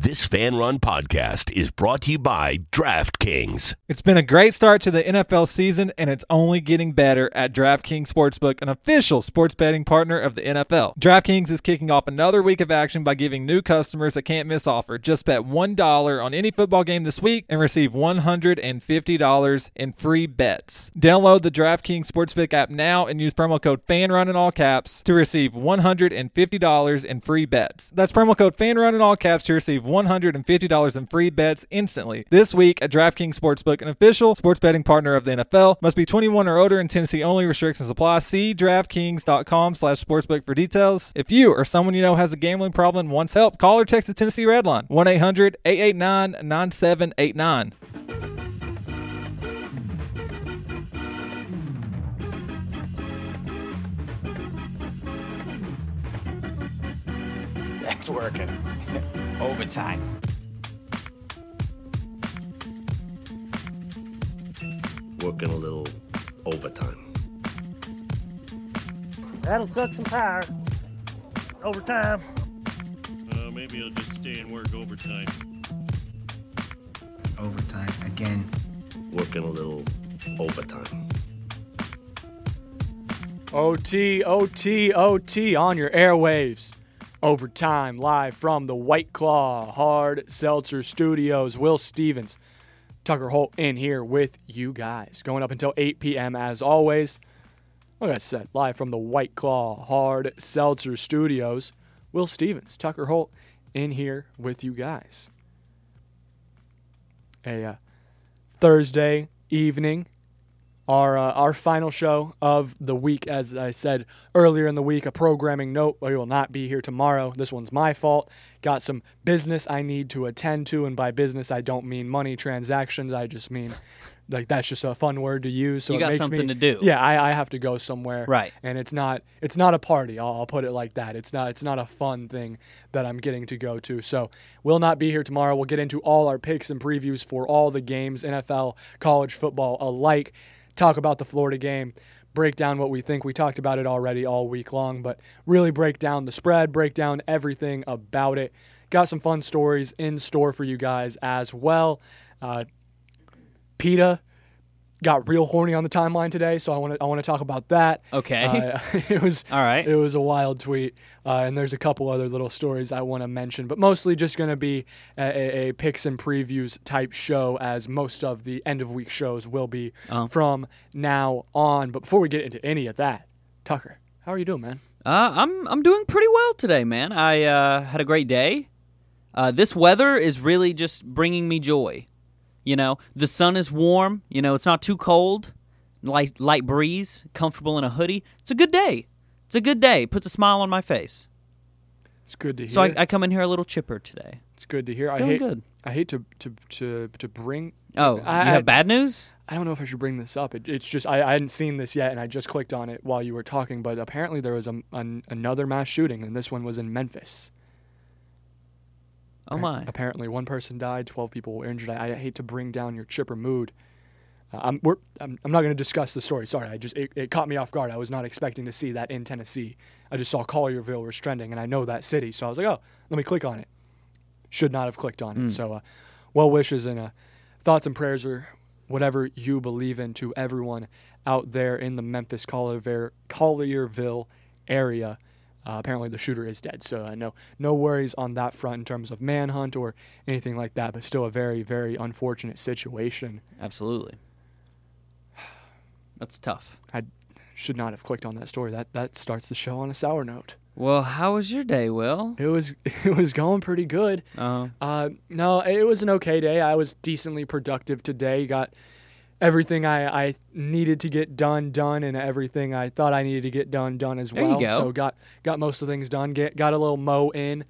This Fan Run podcast is brought to you by DraftKings. It's been a great start to the NFL season, and it's only getting better at DraftKings Sportsbook, an official sports betting partner of the NFL. DraftKings is kicking off another week of action by giving new customers a can't-miss offer. Just bet $1 on any football game this week and receive $150 in free bets. Download the DraftKings Sportsbook app now and use promo code FANRUN in all caps to receive $150 in free bets. That's promo code FANRUN in all caps to receive $150 in free bets instantly. This week at DraftKings Sportsbook, an official sports betting partner of the NFL. Must be 21 or older in Tennessee only. Restrictions apply. See DraftKings.com/sportsbook for details. If you or someone you know has a gambling problem and wants help, call or text the Tennessee Red Line, 1-800-889-9789. That's working. Overtime. Working a little overtime. That'll suck some power. Overtime. Maybe I'll just stay and work overtime. Overtime again. Working a little overtime. OT, OT, OT on your airwaves. Overtime, live from the White Claw Hard Seltzer Studios. Will Stevens, Tucker Holt in here with you guys. Going up until 8 p.m. as always. Like I said, live from the White Claw Hard Seltzer Studios. Will Stevens, Tucker Holt in here with you guys. A Thursday evening. Our final show of the week, as I said earlier in the week, a programming note. We will not be here tomorrow. This one's my fault. Got some business I need to attend to, and by business I don't mean money transactions. I just mean, like, that's just a fun word to use. So you got something to do. Yeah, I have to go somewhere. Right. And it's not a party. I'll put it like that. It's not a fun thing that I'm getting to go to. So we'll not be here tomorrow. We'll get into all our picks and previews for all the games, NFL, college football alike. Talk about the Florida game, break down what we think. We talked about it already all week long, but really break down the spread, break down everything about it. Got some fun stories in store for you guys as well. PETA got real horny on the timeline today, so I want to talk about that. Okay. It was all right. It was a wild tweet, and there's a couple other little stories I want to mention, but mostly just going to be a picks and previews type show, as most of the end of week shows will be from now on. But before we get into any of that, Tucker, how are you doing, man? I'm doing pretty well today, man. I had a great day. This weather is really just bringing me joy. You know, the sun is warm. You know, it's not too cold. Light breeze, comfortable in a hoodie. It's a good day. It's a good day. Puts a smile on my face. It's good to hear. So I come in here a little chipper today. It's good to hear. Feeling good. I hate to bring. Oh, you have bad news? I don't know if I should bring this up. It's just I hadn't seen this yet, and I just clicked on it while you were talking. But apparently there was another mass shooting, and this one was in Memphis. Oh my! Apparently, one person died, 12 people were injured. I hate to bring down your chipper mood. I'm not going to discuss the story. Sorry, it caught me off guard. I was not expecting to see that in Tennessee. I just saw Collierville was trending, and I know that city, so I was like, oh, let me click on it. Should not have clicked on it. So, well wishes and thoughts and prayers, or whatever you believe in, to everyone out there in the Memphis Collierville area. Apparently the shooter is dead, so no worries on that front in terms of manhunt or anything like that, but still a very, very unfortunate situation. Absolutely. That's tough. I should not have clicked on that story. That starts the show on a sour note. Well, how was your day, Will? It was going pretty good. No, it was an okay day. I was decently productive today. Got everything I needed to get done, and everything I thought I needed to get done as well. There you go. So got most of the things done. Got a little mow in.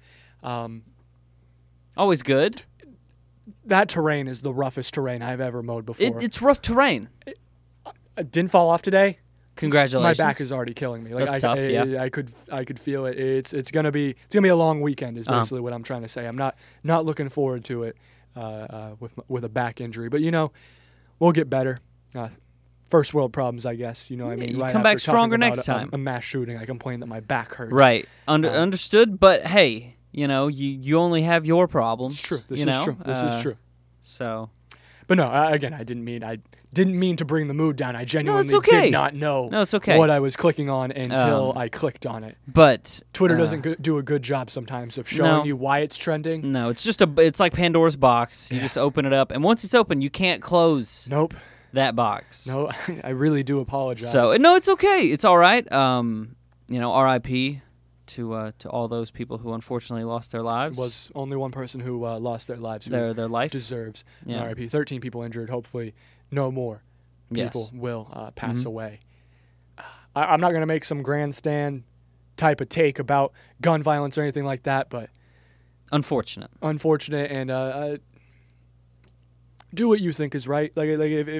Always good. That terrain is the roughest terrain I've ever mowed before. It's rough terrain. I didn't fall off today. Congratulations. My back is already killing me. That's tough. Yeah. I could feel it. It's gonna be a long weekend. Is basically what I'm trying to say. I'm not looking forward to it with a back injury. But we'll get better. First world problems, I guess. You know what I mean? You right come back after stronger talking about next time. A mass shooting, I complain that my back hurts. Right. Understood. But hey, You know, you only have your problems. It's true. This you is know? true. This is true. So, But no, again, I didn't mean to bring the mood down. I genuinely it's okay. did not know No, it's okay. what I was clicking on until I clicked on it. but Twitter doesn't do a good job sometimes of showing No. you why it's trending. No, it's like Pandora's box. You just open it up, and once it's open, you can't close Nope. that box. No, I really do apologize. So no, it's okay. It's all right. You know, R.I.P. to all those people who unfortunately lost their lives. Was only one person who lost their lives. Who their life deserves an Yeah. RIP. 13 people injured. Hopefully, no more people Yes. will pass away. I'm not going to make some grandstand type of take about gun violence or anything like that, but Unfortunate. unfortunate and do what you think is right. Like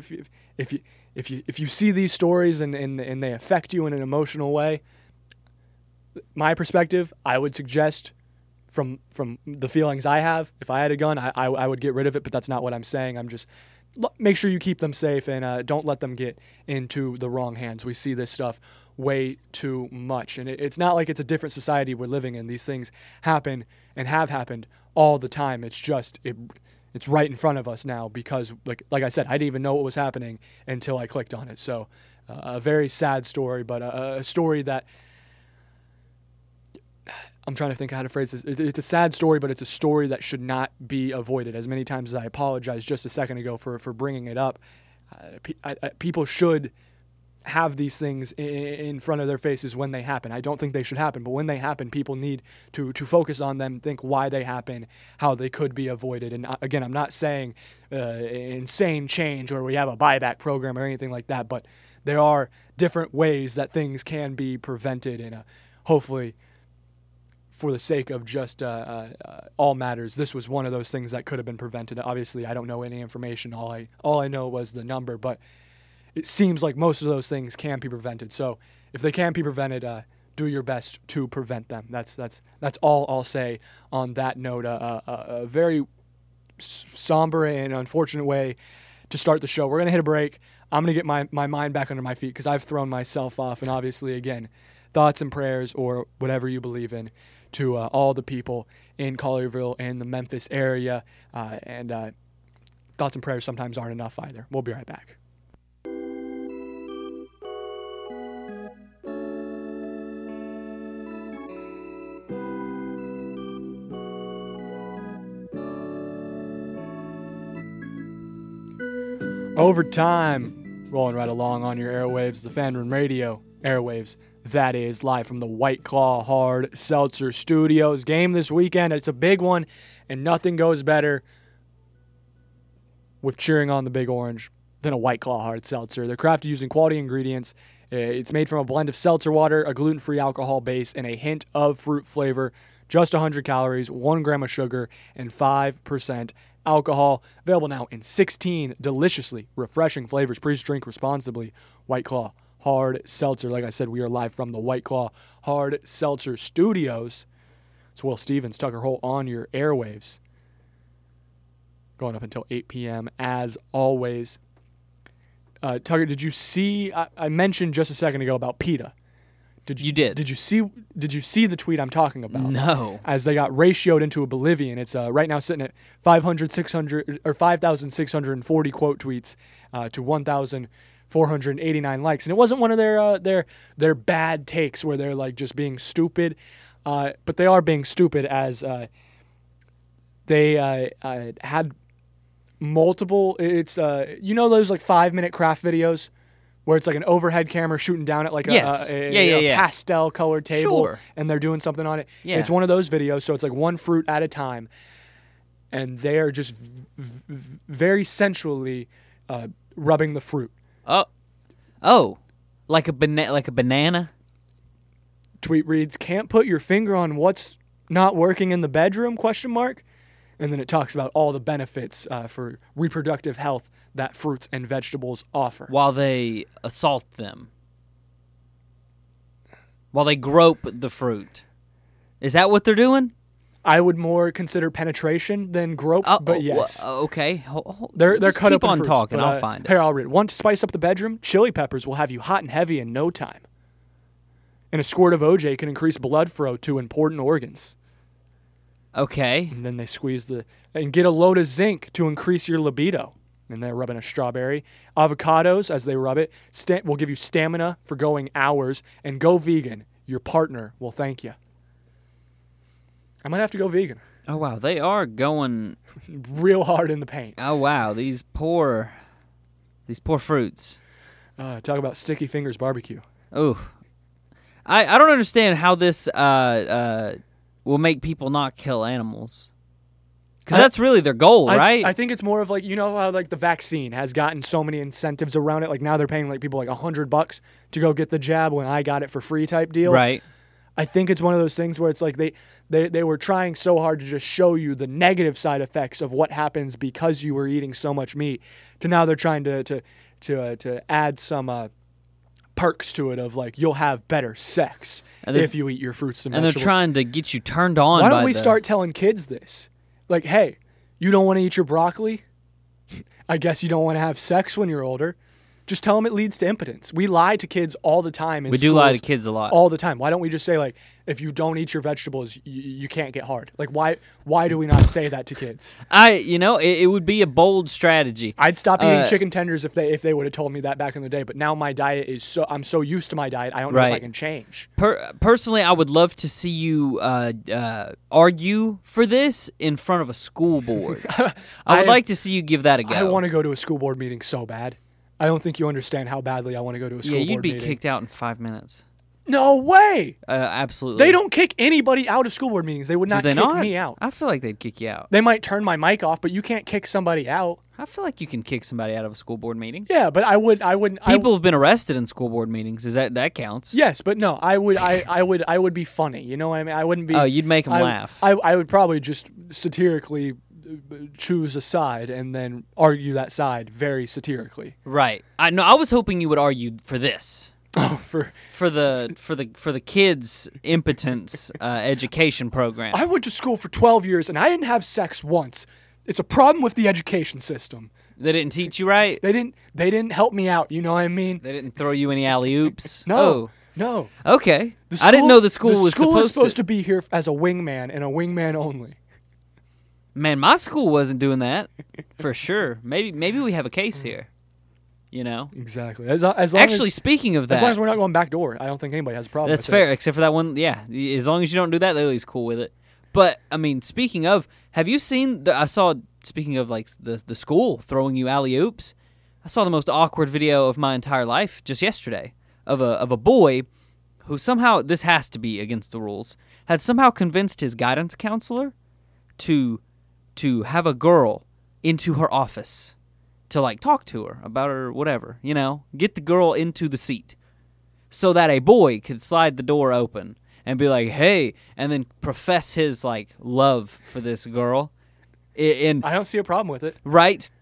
if you see these stories and they affect you in an emotional way, my perspective, I would suggest from the feelings I have, if I had a gun, I would get rid of it, but that's not what I'm saying. I'm just make sure you keep them safe and don't let them get into the wrong hands. We see this stuff way too much, and it's not like it's a different society we're living in. These things happen and have happened all the time. It's just it's right in front of us now because, like I said, I didn't even know what was happening until I clicked on it. So a very sad story, but a story that I'm trying to think how to phrase this. It's a sad story, but it's a story that should not be avoided. As many times as I apologized just a second ago for bringing it up, people should have these things in front of their faces when they happen. I don't think they should happen, but when they happen, people need to focus on them, think why they happen, how they could be avoided. And again, I'm not saying insane change or we have a buyback program or anything like that, but there are different ways that things can be prevented, and hopefully, for the sake of just all matters, this was one of those things that could have been prevented. Obviously, I don't know any information. All I know was the number, but it seems like most of those things can be prevented. So if they can be prevented, do your best to prevent them. That's all I'll say on that note. A very somber and unfortunate way to start the show. We're going to hit a break. I'm going to get my mind back under my feet because I've thrown myself off. And obviously, again, thoughts and prayers or whatever you believe in to all the people in Collierville and the Memphis area. And thoughts and prayers sometimes aren't enough either. We'll be right back. Overtime, rolling right along on your airwaves, the Fan Room Radio airwaves. That is live from the White Claw Hard Seltzer Studios. Game this weekend. It's a big one, and nothing goes better with cheering on the Big Orange than a White Claw Hard Seltzer. They're crafted using quality ingredients. It's made from a blend of seltzer water, a gluten-free alcohol base, and a hint of fruit flavor. Just 100 calories, 1 gram of sugar, and 5% alcohol. Available now in 16 deliciously refreshing flavors. Please drink responsibly. White Claw Hard Seltzer. Like I said, we are live from the White Claw Hard Seltzer Studios. It's Will Stevens, Tucker Holt on your airwaves. Going up until 8 p.m. as always. Tucker, did you see? I mentioned just a second ago about PETA. You did. Did you see the tweet I'm talking about? No. As they got ratioed into oblivion. It's right now sitting at 5,640 quote tweets to 1,489 likes. And it wasn't one of their bad takes where they're like just being stupid, but they are being stupid as they had multiple. It's those like 5-minute craft videos where it's like an overhead camera shooting down at like a pastel colored table, Sure. and they're doing something on it. Yeah. It's one of those videos, so it's like one fruit at a time, and they are just very sensually rubbing the fruit. Oh, like a banana. Tweet reads, "Can't put your finger on what's not working in the bedroom?" ? And then it talks about all the benefits for reproductive health that fruits and vegetables offer. While they assault them. While they grope the fruit. Is that what they're doing? I would more consider penetration than grope, but yes. Okay. They're Just cut keep up in on fruits, talking. but, I'll find it. Here, I'll read it. Want to spice up the bedroom? Chili peppers will have you hot and heavy in no time. And a squirt of OJ can increase blood flow to important organs. Okay. And then they squeeze and get a load of zinc to increase your libido. And they're rubbing a strawberry. Avocados, as they rub it, will give you stamina for going hours. And go vegan. Your partner will thank you. I might have to go vegan. Oh, wow. They are going real hard in the paint. Oh, wow. These poor fruits. Talk about sticky fingers barbecue. Ooh. I don't understand how this will make people not kill animals. Because that's really their goal, right? I think it's more of like, you know how like the vaccine has gotten so many incentives around it. Like now they're paying like people like $100 to go get the jab when I got it for free type deal. Right. I think it's one of those things where it's like they were trying so hard to just show you the negative side effects of what happens because you were eating so much meat. To now they're trying to add some perks to it of like you'll have better sex if you eat your fruits and vegetables. And they're trying to get you turned on. Why don't we start telling kids this? Like, hey, you don't want to eat your broccoli? I guess you don't want to have sex when you're older. Just tell them it leads to impotence. We lie to kids all the time. We do lie to kids a lot. All the time. Why don't we just say, like, if you don't eat your vegetables, you can't get hard? Like, why do we not say that to kids? It would be a bold strategy. I'd stop eating chicken tenders if they would have told me that back in the day. But now my diet is I'm so used to my diet, I don't know if I can change. Personally, I would love to see you argue for this in front of a school board. I would like to see you give that a go. I want to go to a school board meeting so bad. I don't think you understand how badly I want to go to a school board meeting. Yeah, you'd be kicked out in 5 minutes. No way! Absolutely. They don't kick anybody out of school board meetings. They would not kick me out. I feel like they'd kick you out. They might turn my mic off, but you can't kick somebody out. I feel like you can kick somebody out of a school board meeting. Yeah, but I wouldn't. People have been arrested in school board meetings. Is that counts? Yes, but no, I would be funny. You know what I mean? I wouldn't be. Oh, you'd make them laugh. I would probably just satirically choose a side and then argue that side very satirically. Right. I was hoping you would argue for this. Oh, for the kids' impotence education program. I went to school for 12 years and I didn't have sex once. It's a problem with the education system. They didn't teach you right? They didn't help me out, you know what I mean? They didn't throw you any alley-oops? No. Okay. I didn't know the school was supposed to be here as a wingman and a wingman only. Man, my school wasn't doing that, for sure. Maybe we have a case here, you know? Exactly. As long speaking of that... As long as we're not going back door, I don't think anybody has a problem with that. That's fair, except for that one, yeah. As long as you don't do that, Lily's cool with it. But, I mean, speaking of, have you seen... speaking of, like, the school throwing you alley-oops, I saw the most awkward video of my entire life just yesterday of a boy who somehow, this has to be against the rules, had somehow convinced his guidance counselor to have a girl into her office to, like, talk to her about her whatever, you know, get the girl into the seat so that a boy could slide the door open and be like, hey, and then profess his, like, love for this girl. I don't see a problem with it. Right?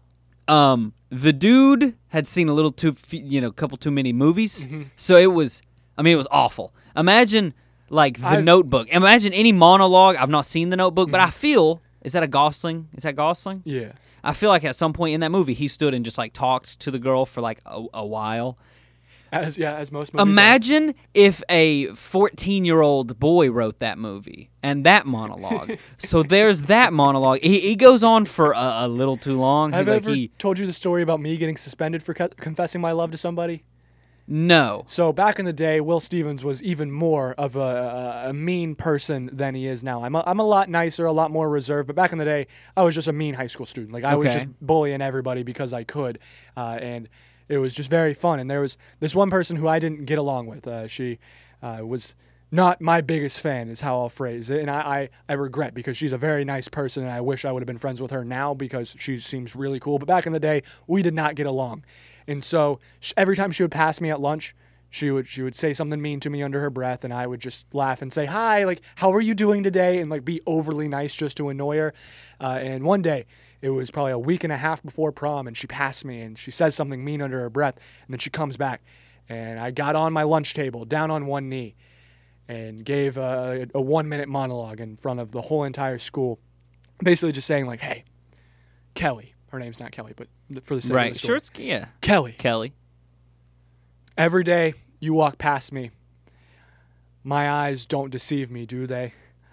The dude had seen a couple too many movies, so it was awful. Imagine, like, The Notebook. Imagine any monologue. I've not seen The Notebook, but I feel... Is that Gosling? Yeah. I feel like at some point in that movie, he stood and just, like, talked to the girl for, like, a while. As most movies Imagine if a 14-year-old boy wrote that movie and that monologue. So there's that monologue. He goes on for a little too long. Have I ever told you the story about me getting suspended for confessing my love to somebody? No. So back in the day, Will Stevens was even more of a mean person than he is now. I'm a lot nicer, a lot more reserved. But back in the day, I was just a mean high school student. Like I was just bullying everybody because I could, and it was just very fun. And there was this one person who I didn't get along with. She was not my biggest fan, is how I'll phrase it. And I regret, because she's a very nice person, and I wish I would have been friends with her now because she seems really cool. But back in the day, we did not get along. And so every time she would pass me at lunch, she would say something mean to me under her breath, and I would just laugh and say, hi, like, how are you doing today? And, like, be overly nice just to annoy her. And one day, it was probably a week and a half before prom, and she passed me, and she says something mean under her breath, and then she comes back. And I got on my lunch table, down on one knee, and gave a 1-minute monologue in front of the whole entire school, basically just saying, like, hey, Kelly. Her name's not Kelly, but for the sake of the story. Yeah. Kelly. Every day you walk past me, my eyes don't deceive me, do they?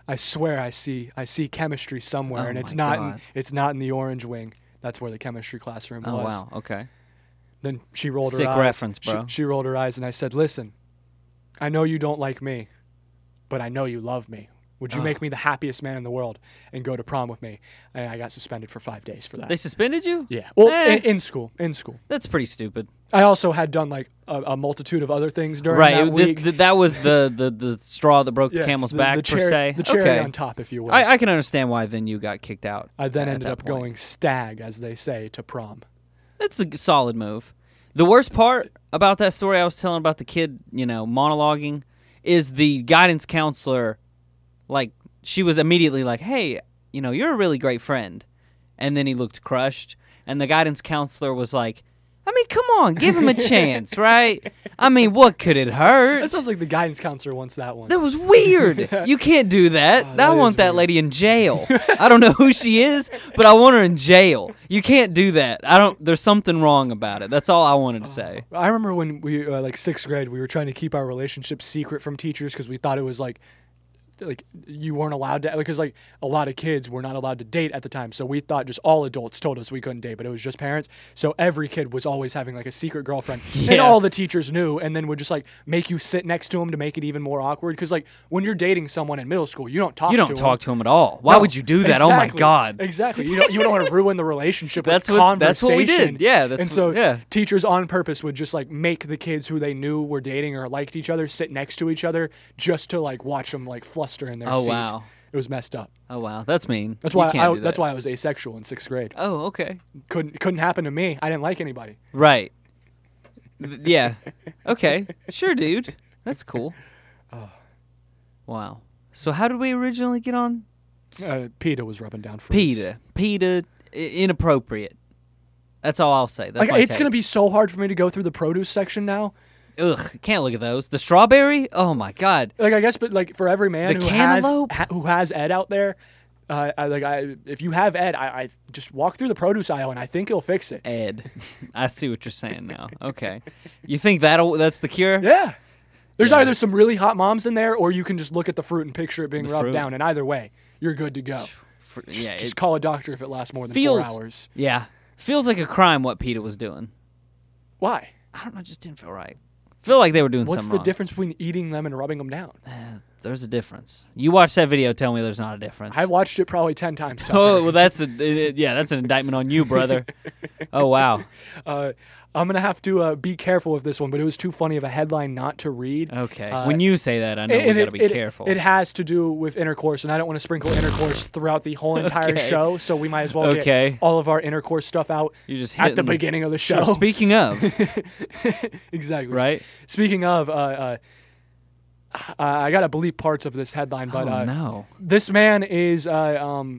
I swear I see chemistry somewhere, Oh and it's my not God. it's not in the orange wing. That's where the chemistry classroom Oh, was. wow. Okay. Then she rolled Sick her eyes. reference, bro. She rolled her eyes, and I said, "Listen, I know you don't like me, but I know you love me. Would you make me the happiest man in the world and go to prom with me?" And I got suspended for 5 days for that. They suspended you? Yeah. Well, Eh. in school. That's pretty stupid. I also had done like a multitude of other things during Right. that week. That was the straw that broke the Yes, camel's back, the cherry, per se. The cherry okay. on top, if you will. I can understand why then you got kicked out. I then at ended that up point. going stag, as they say, to prom. That's a solid move. The worst part about that story I was telling about the kid, monologuing, is the guidance counselor, like, she was immediately like, hey, you're a really great friend. And then he looked crushed. And the guidance counselor was like, I mean, come on, give him a chance, right? I mean, what could it hurt? That sounds like the guidance counselor wants that one. That was weird. You can't do that. I that want is that weird. lady in jail. I don't know who she is, but I want her in jail. You can't do that. There's something wrong about it. That's all I wanted to say. I remember when we, like 6th grade, we were trying to keep our relationship secret from teachers because we thought it was like you weren't allowed to, because like a lot of kids were not allowed to date at the time. So we thought just all adults told us we couldn't date, but it was just parents. So every kid was always having like a secret girlfriend, and Yeah. all the teachers knew, and then would just like make you sit next to them to make it even more awkward. Because like when you're dating someone in middle school, you don't talk. You don't to talk them. to him at all. Why No, would you do that? Oh my exactly, God. Exactly. You don't want to ruin the relationship That's with what- that's what we conversation. did. Yeah, that's and so what- yeah. teachers on purpose would just like make the kids who they knew were dating or liked each other sit next to each other just to like watch them like fluster in their Oh, seat. wow. It was messed up. Oh, wow. That's mean. That's You why can't do that's that. why I was asexual in 6th grade. Oh, okay. Couldn't happen to me. I didn't like anybody. Right. Yeah. Okay. Sure, dude. That's cool. Wow. So how did we originally get on? PETA was rubbing down fruits. PETA, inappropriate. That's all I'll say. That's Like my it's take. gonna be so hard for me to go through the produce section now. Ugh, can't look at those. The strawberry? Oh my God. Like I guess, but like for every man The who cantaloupe? who has Ed out there, if you have Ed, I just walk through the produce aisle and I think he'll fix it. Ed. I see what you're saying now. Okay. You think that's the cure? Yeah. There's either some really hot moms in there, or you can just look at the fruit and picture it being The rubbed fruit. down. And either way, you're good to go. Yeah, Just it call a doctor if it lasts more than feels 4 hours. Yeah. Feels like a crime what PETA was doing. Why? I don't know, it just didn't feel right. Feel like they were doing What's something the wrong. difference between eating them and rubbing them down? There's a difference. You watch that video, tell me there's not a difference. I watched it probably 10 times. Tucker. Oh, well, that's an indictment on you, brother. Oh, wow. I'm gonna have to be careful with this one, but it was too funny of a headline not to read. Okay. When you say that, I know we And got to be careful. It has to do with intercourse, and I don't want to sprinkle intercourse throughout the whole entire Okay. show, so we might as well Okay. get all of our intercourse stuff out You're just at the hitting- beginning of the Sure, show. speaking of, Exactly. right? Speaking of, I gotta bleep parts of this headline, but Oh, no. this man is Oh,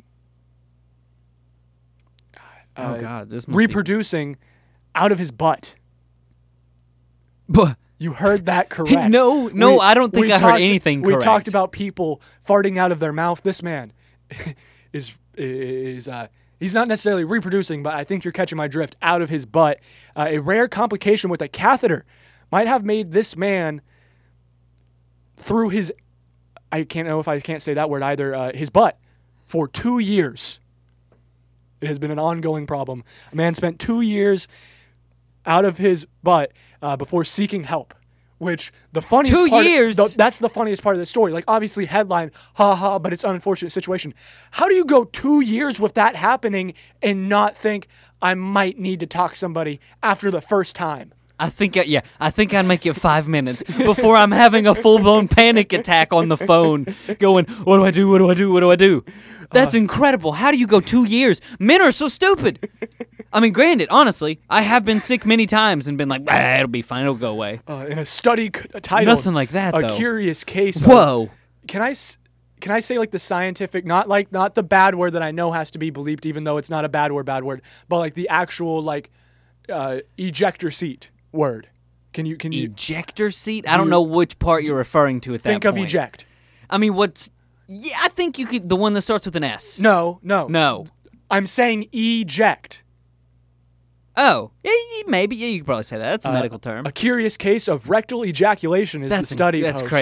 God. This must reproducing out of his butt. be... You heard that correct. No, I don't think I heard anything We correct. talked about people farting out of their mouth. This man is he's not necessarily reproducing, but I think you're catching my drift, out of his butt. A rare complication with a catheter might have made this man through his, I can't know if I can't say that word either, his butt for 2 years. It has been an ongoing problem. A man spent 2 years out of his butt before seeking help. Which the funniest 2 part, years? That's the funniest part of the story. Like obviously headline, haha, but it's an unfortunate situation. How do you go 2 years with that happening and not think I might need to talk to somebody after the first time? I think I'd make it 5 minutes before I'm having a full-blown panic attack on the phone going, what do I do? What do I do? What do I do? That's incredible. How do you go 2 years? Men are so stupid. I mean, granted, honestly, I have been sick many times and been like, it'll be fine. It'll go away. In a study titled Nothing like that, A though. Curious Case of, Whoa. Can I say like the scientific, not the bad word that I know has to be bleeped, even though it's not a bad word, but like the actual like ejector seat word. Can you Ejector seat? I don't know which part you're referring to at that point. think of eject? I mean, yeah, I think you could, the one that starts with an S. No. No. I'm saying eject. Oh, yeah, maybe. Yeah, you could probably say that. That's a medical term. A curious case of rectal ejaculation is the study That's post. crazy.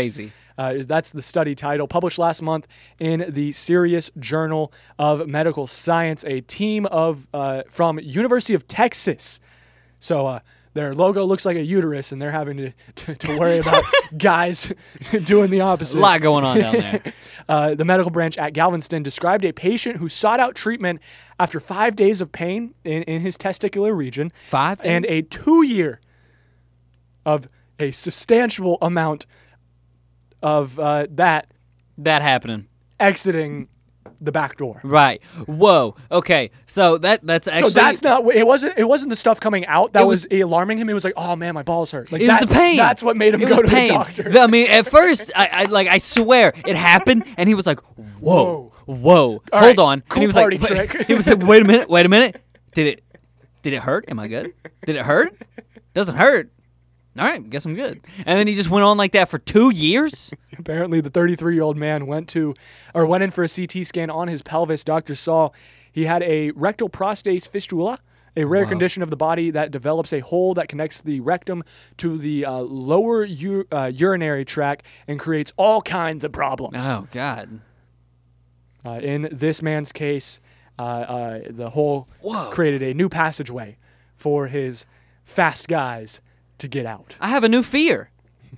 That's the study title, published last month in the Serious Journal of Medical Science. A team of from University of Texas. So their logo looks like a uterus, and they're having to worry about guys doing the opposite. A lot going on down there. The medical branch at Galveston described a patient who sought out treatment after 5 days of pain in his testicular region. 5 days? And a 2-year of a substantial amount of that happening. exiting the back door. Right. Whoa. Okay. So that's actually. So that's not. It wasn't the stuff coming out that It was was- alarming him. It was like, oh man, my balls hurt. Like It was the pain. That's what made him It go was to pain. the doctor. I mean, at first, I swear it happened, and he was like, "Whoa, hold right, on." cool and he was party like, trick. He was like, "Wait a minute. Did it hurt? Am I good? Did it hurt? Doesn't hurt. All right, guess I'm good." And then he just went on like that for 2 years. Apparently, the 33-year-old man went in for a CT scan on his pelvis. Doctors saw he had a rectal prostate fistula, a rare condition of the body that develops a hole that connects the rectum to the lower urinary tract and creates all kinds of problems. Oh God. In this man's case, the hole created a new passageway for his fast guys to get out. I have a new fear.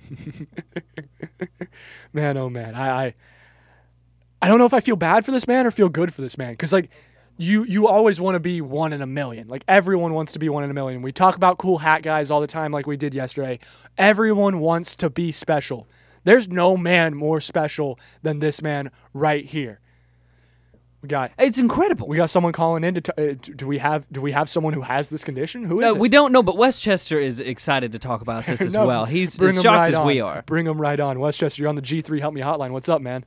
Man, oh man, I don't know if I feel bad for this man or feel good for this man, because like you always want to be 1 in a million. Like everyone wants to be 1 in a million. We talk about cool hat guys all the time, like we did yesterday. Everyone wants to be special. There's no man more special than this man right here. It's incredible. We got someone calling in do we have someone who has this condition? Who is it? We don't know, but Westchester is excited to talk about this as No, well. He's bring as him shocked right as on. we are. Bring him right on. Westchester, you're on the G3 Help Me hotline. What's up, man?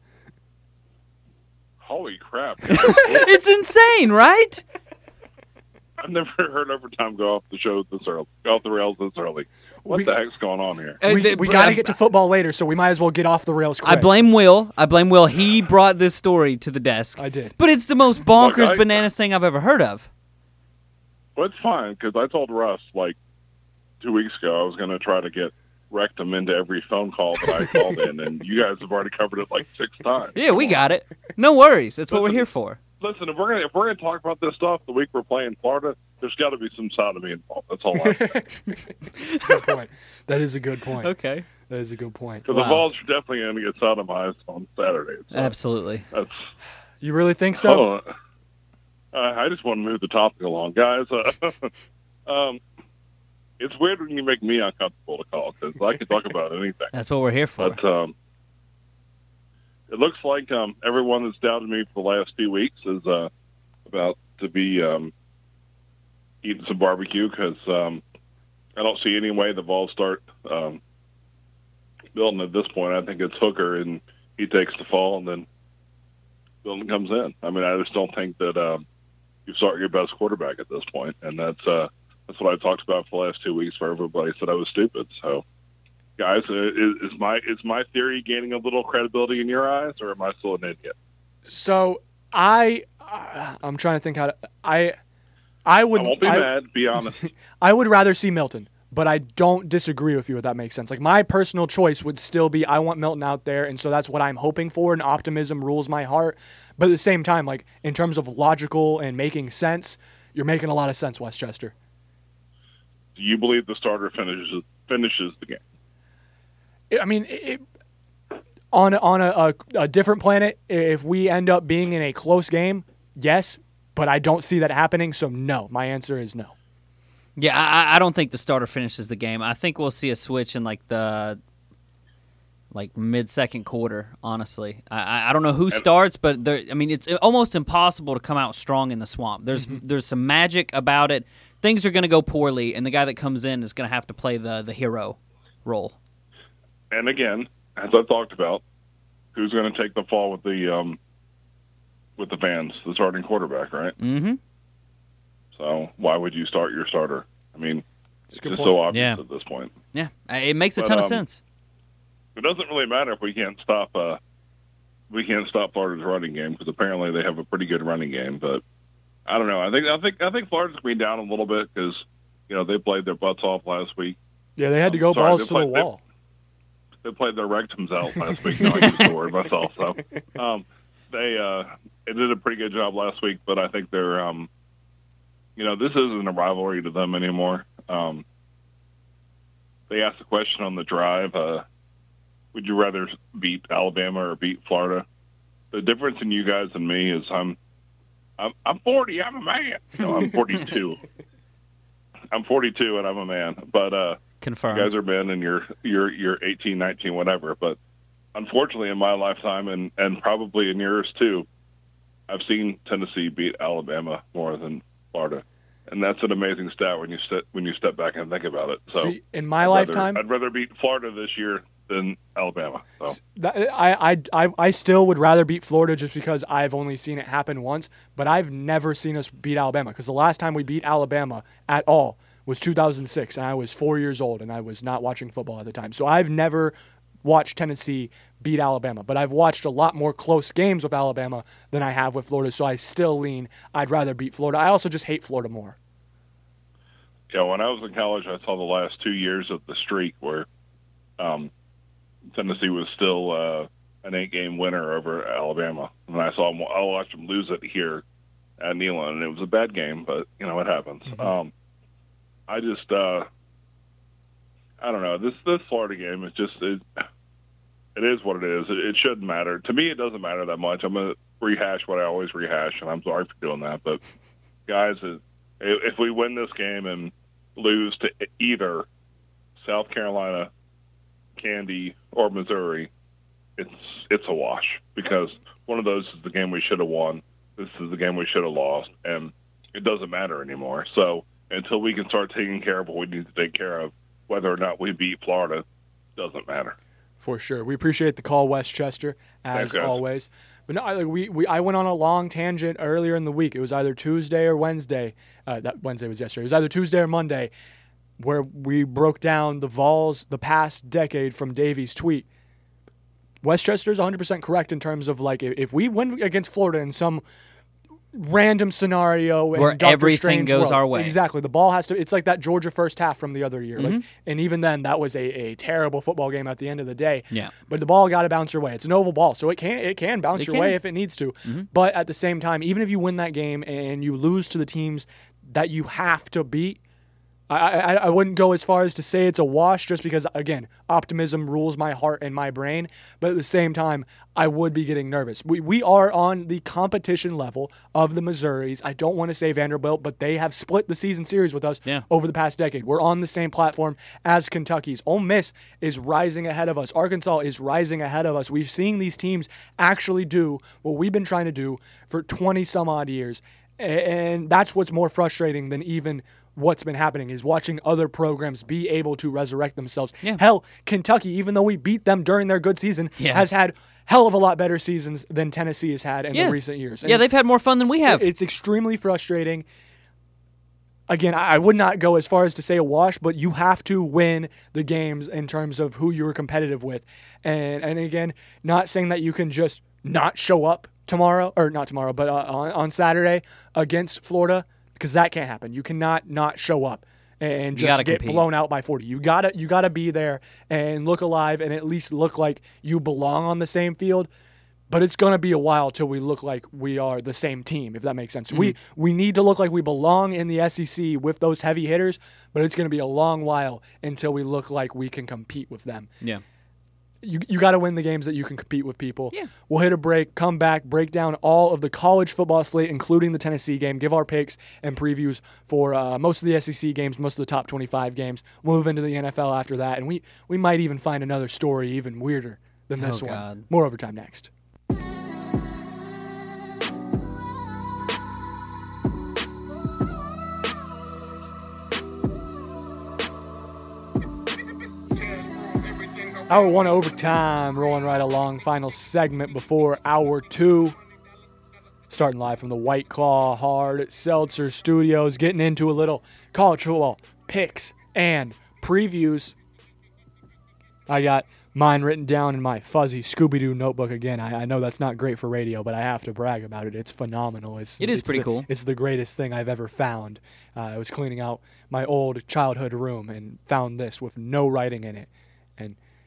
Holy crap. It's insane, right? I've never heard overtime go off the rails this early. What the heck's going on here? We got to get to football later, so we might as well get off the rails quick. I blame Will. He brought this story to the desk. I did. But it's the most bonkers, Look, bananas thing I've ever heard of. Well, it's fine, because I told Russ, 2 weeks ago, I was going to try to get rectum into every phone call that I called in, and you guys have already covered it 6 times. Yeah, we got it. No worries. That's what we're here for. Listen, if we're gonna talk about this stuff the week we're playing Florida, there's got to be some sodomy involved. That's all I'm saying. That's a good point. That is a good point. Okay. That is a good point. Because the Vols are definitely going to get sodomized on Saturday. So Absolutely. That's. You really think so? I just want to move the topic along, guys. It's weird when you make me uncomfortable to call, because I can talk about anything. That's what we're here for. But it looks like everyone that's doubted me for the last few weeks is about to be eating some barbecue, because I don't see any way the Vols start building at this point. I think it's Hooker, and he takes the fall, and then Milton comes in. I mean, I just don't think that you start your best quarterback at this point, and that's what I talked about for the last 2 weeks, where everybody said I was stupid. So, guys, is my theory gaining a little credibility in your eyes, or am I still an idiot? So I'm trying to think how to. I would. I won't be mad. Be honest. I would rather see Milton, but I don't disagree with you if that makes sense. My personal choice would still be I want Milton out there, and so that's what I'm hoping for, and optimism rules my heart. But at the same time, in terms of logical and making sense, you're making a lot of sense, Westchester. Do you believe the starter finishes the game? I mean, on a different planet, if we end up being in a close game, yes, but I don't see that happening, so no. My answer is no. Yeah, I don't think the starter finishes the game. I think we'll see a switch in the mid-second quarter, honestly. I don't know who starts, but it's almost impossible to come out strong in the swamp. There's some magic about it. Things are going to go poorly, and the guy that comes in is going to have to play the hero role. And again, as I talked about, who's going to take the fall with the fans, the starting quarterback, right? Mm-hmm. So why would you start your starter? I mean, it's just point. so obvious at this point. Yeah, it makes a ton of sense. It doesn't really matter if we can't stop Florida's running game, because apparently they have a pretty good running game. But I don't know. I think Florida's going to be down a little bit, because they played their butts off last week. Yeah, they had to go balls to the wall. they played their rectums out last week. No, I used the word myself. So they did a pretty good job last week, but I think they're this isn't a rivalry to them anymore. They asked the question on the drive, would you rather beat Alabama or beat Florida? The difference in you guys and me is I'm 40, I'm a man. No, I'm 42. I'm 42 and I'm a man. But confirmed. You guys are men and you're 18, 19, whatever. But unfortunately in my lifetime and probably in yours too, I've seen Tennessee beat Alabama more than Florida. And that's an amazing stat when you step back and think about it. So see, in my lifetime, I'd rather beat Florida this year than Alabama. So. I still would rather beat Florida just because I've only seen it happen once, but I've never seen us beat Alabama because the last time we beat Alabama at all was 2006, and I was 4 years old, and I was not watching football at the time. So I've never watched Tennessee beat Alabama, but I've watched a lot more close games with Alabama than I have with Florida, so I still lean I'd rather beat Florida. I also just hate Florida more. Yeah, when I was in college, I saw the last 2 years of the streak where Tennessee was still an 8-game winner over Alabama, and I watched them lose it here at Neyland, and it was a bad game, but it happens. Mm-hmm. I just I don't know. This Florida game is just it is what it is. It shouldn't matter to me. It doesn't matter that much. I'm gonna rehash what I always rehash, and I'm sorry for doing that. But guys, if we win this game and lose to either South Carolina, Candy, or Missouri, it's a wash because one of those is the game we should have won. This is the game we should have lost, and it doesn't matter anymore. So until we can start taking care of what we need to take care of, whether or not we beat Florida, doesn't matter. For sure. We appreciate the call, Westchester, as always. But no, I went on a long tangent earlier in the week. It was either Tuesday or Wednesday. That Wednesday was yesterday. It was either Tuesday or Monday where we broke down the Vols the past decade from Davey's tweet. Westchester is 100% correct in terms of, like, if we win against Florida in some random scenario where Dr. everything Strange goes world. our way. Exactly. The ball has to, it's like that Georgia first half from the other year. Mm-hmm. Like, and even then, that was a terrible football game at the end of the day. Yeah. But the ball got to bounce your way. It's an oval ball, so it can bounce your way if it needs to. Mm-hmm. But at the same time, even if you win that game and you lose to the teams that you have to beat, I wouldn't go as far as to say it's a wash just because, again, optimism rules my heart and my brain. But at the same time, I would be getting nervous. We are on the competition level of the Missouris. I don't want to say Vanderbilt, but they have split the season series with us over the past decade. We're on the same platform as Kentucky's. Ole Miss is rising ahead of us. Arkansas is rising ahead of us. We've seen these teams actually do what we've been trying to do for 20-some-odd years. And that's what's more frustrating than even what's been happening is watching other programs be able to resurrect themselves. Yeah. Hell, Kentucky, even though we beat them during their good season, has had hell of a lot better seasons than Tennessee has had in the recent years. And they've had more fun than we have. It's extremely frustrating. Again, I would not go as far as to say a wash, but you have to win the games in terms of who you're competitive with. And again, not saying that you can just not show up tomorrow, or not tomorrow, but on Saturday against Florida, because that can't happen. You cannot not show up and just get blown out by 40. You gotta be there and look alive and at least look like you belong on the same field. But it's gonna be a while till we look like we are the same team, if that makes sense. Mm-hmm. We need to look like we belong in the SEC with those heavy hitters, but it's gonna be a long while until we look like we can compete with them. Yeah. You got to win the games that you can compete with people. Yeah. We'll hit a break, come back, break down all of the college football slate, including the Tennessee game, give our picks and previews for most of the SEC games, most of the top 25 games. We'll move into the NFL after that, and we might even find another story even weirder than this one. God. More overtime next. Hour 1 overtime, rolling right along. Final segment before hour 2. Starting live from the White Claw Hard Seltzer Studios, getting into a little college football picks and previews. I got mine written down in my fuzzy Scooby-Doo notebook again. I know that's not great for radio, but I have to brag about it. It's phenomenal. It is pretty cool. It's the greatest thing I've ever found. I was cleaning out my old childhood room and found this with no writing in it. And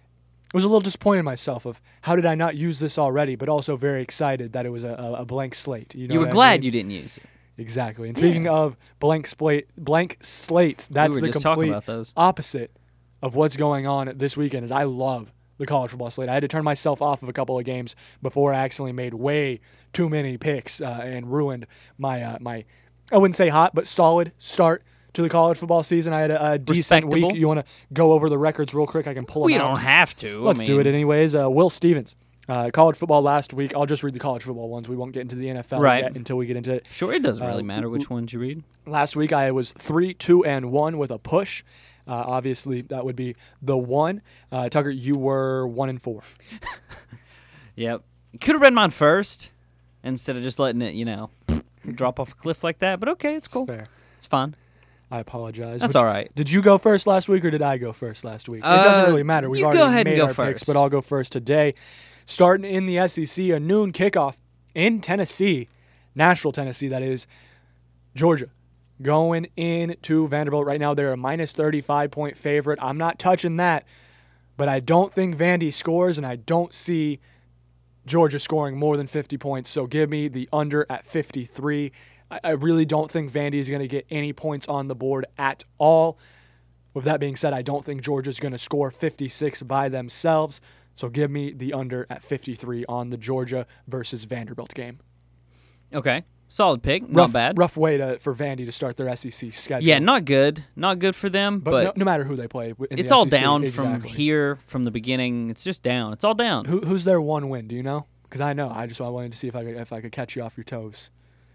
was a little disappointed in myself of how did I not use this already, but also very excited that it was a blank slate. You know, You were what I glad mean? you didn't use it. Exactly. And speaking of blank slates, that's We were the just talking complete about those. opposite of what's going on this weekend. Is I love the college football slate. I had to turn myself off of a couple of games before I accidentally made way too many picks and ruined my my I wouldn't say hot, but solid start to the college football season. I had a decent week. Respectable. You want to go over the records real quick? I can pull We them out. don't have to. Let's do it anyways. Will Stevens, college football last week. I'll just read the college football ones. We won't get into the NFL Right. yet until we get into it. Sure, it doesn't really matter which ones you read. Last week I was 3-2-1 with a push. Obviously, that would be the one. Tucker, you were 1-4. Yep. Could have read mine first instead of just letting it, drop off a cliff like that. But okay, it's cool. Fair. It's fine. I apologize. That's all right. Did you go first last week or did I go first last week? It doesn't really matter. We've you already go ahead and made go our picks, first. but I'll go first today. Starting in the SEC, a noon kickoff in Tennessee, Nashville, Tennessee, that is. Georgia going into Vanderbilt right now. They're a minus 35-point favorite. I'm not touching that, but I don't think Vandy scores, and I don't see Georgia scoring more than 50 points. So give me the under at 53. I really don't think Vandy is going to get any points on the board at all. With that being said, I don't think Georgia's going to score 56 by themselves. So give me the under at 53 on the Georgia versus Vanderbilt game. Okay. Solid pick. Not bad. Rough way for Vandy to start their SEC schedule. Yeah, not good. Not good for them. But no matter who they play, in it's the all SEC, down exactly. from here, from the beginning. It's just down. It's all down. Who's their one win? Do you know? Because I know. I wanted to see if I could catch you off your toes.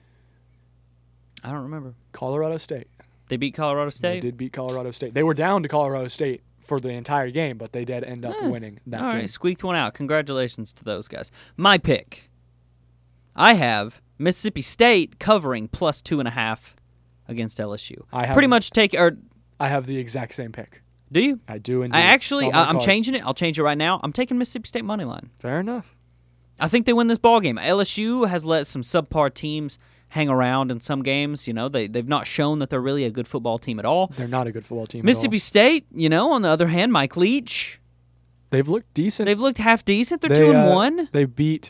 I don't remember. Colorado State. They beat Colorado They State? did beat Colorado State. They were down to Colorado State for the entire game, but they did end up winning that All game. right, squeaked one out. Congratulations to those guys. My pick. I have Mississippi State covering plus 2.5 against LSU. I have- Pretty much take or I have the exact same pick. do you? I do indeed. I actually, It's on my I'm card. changing it. I'll change it right now. I'm taking Mississippi State money line. Fair enough. I think they win this ball game. LSU has let some subpar teams hang around in some games. They've not shown that they're really a good football team at all. They're not a good football team. Mississippi at State, on the other hand, Mike Leach, all. They've looked decent. they've looked half decent. They're 2-1. They beat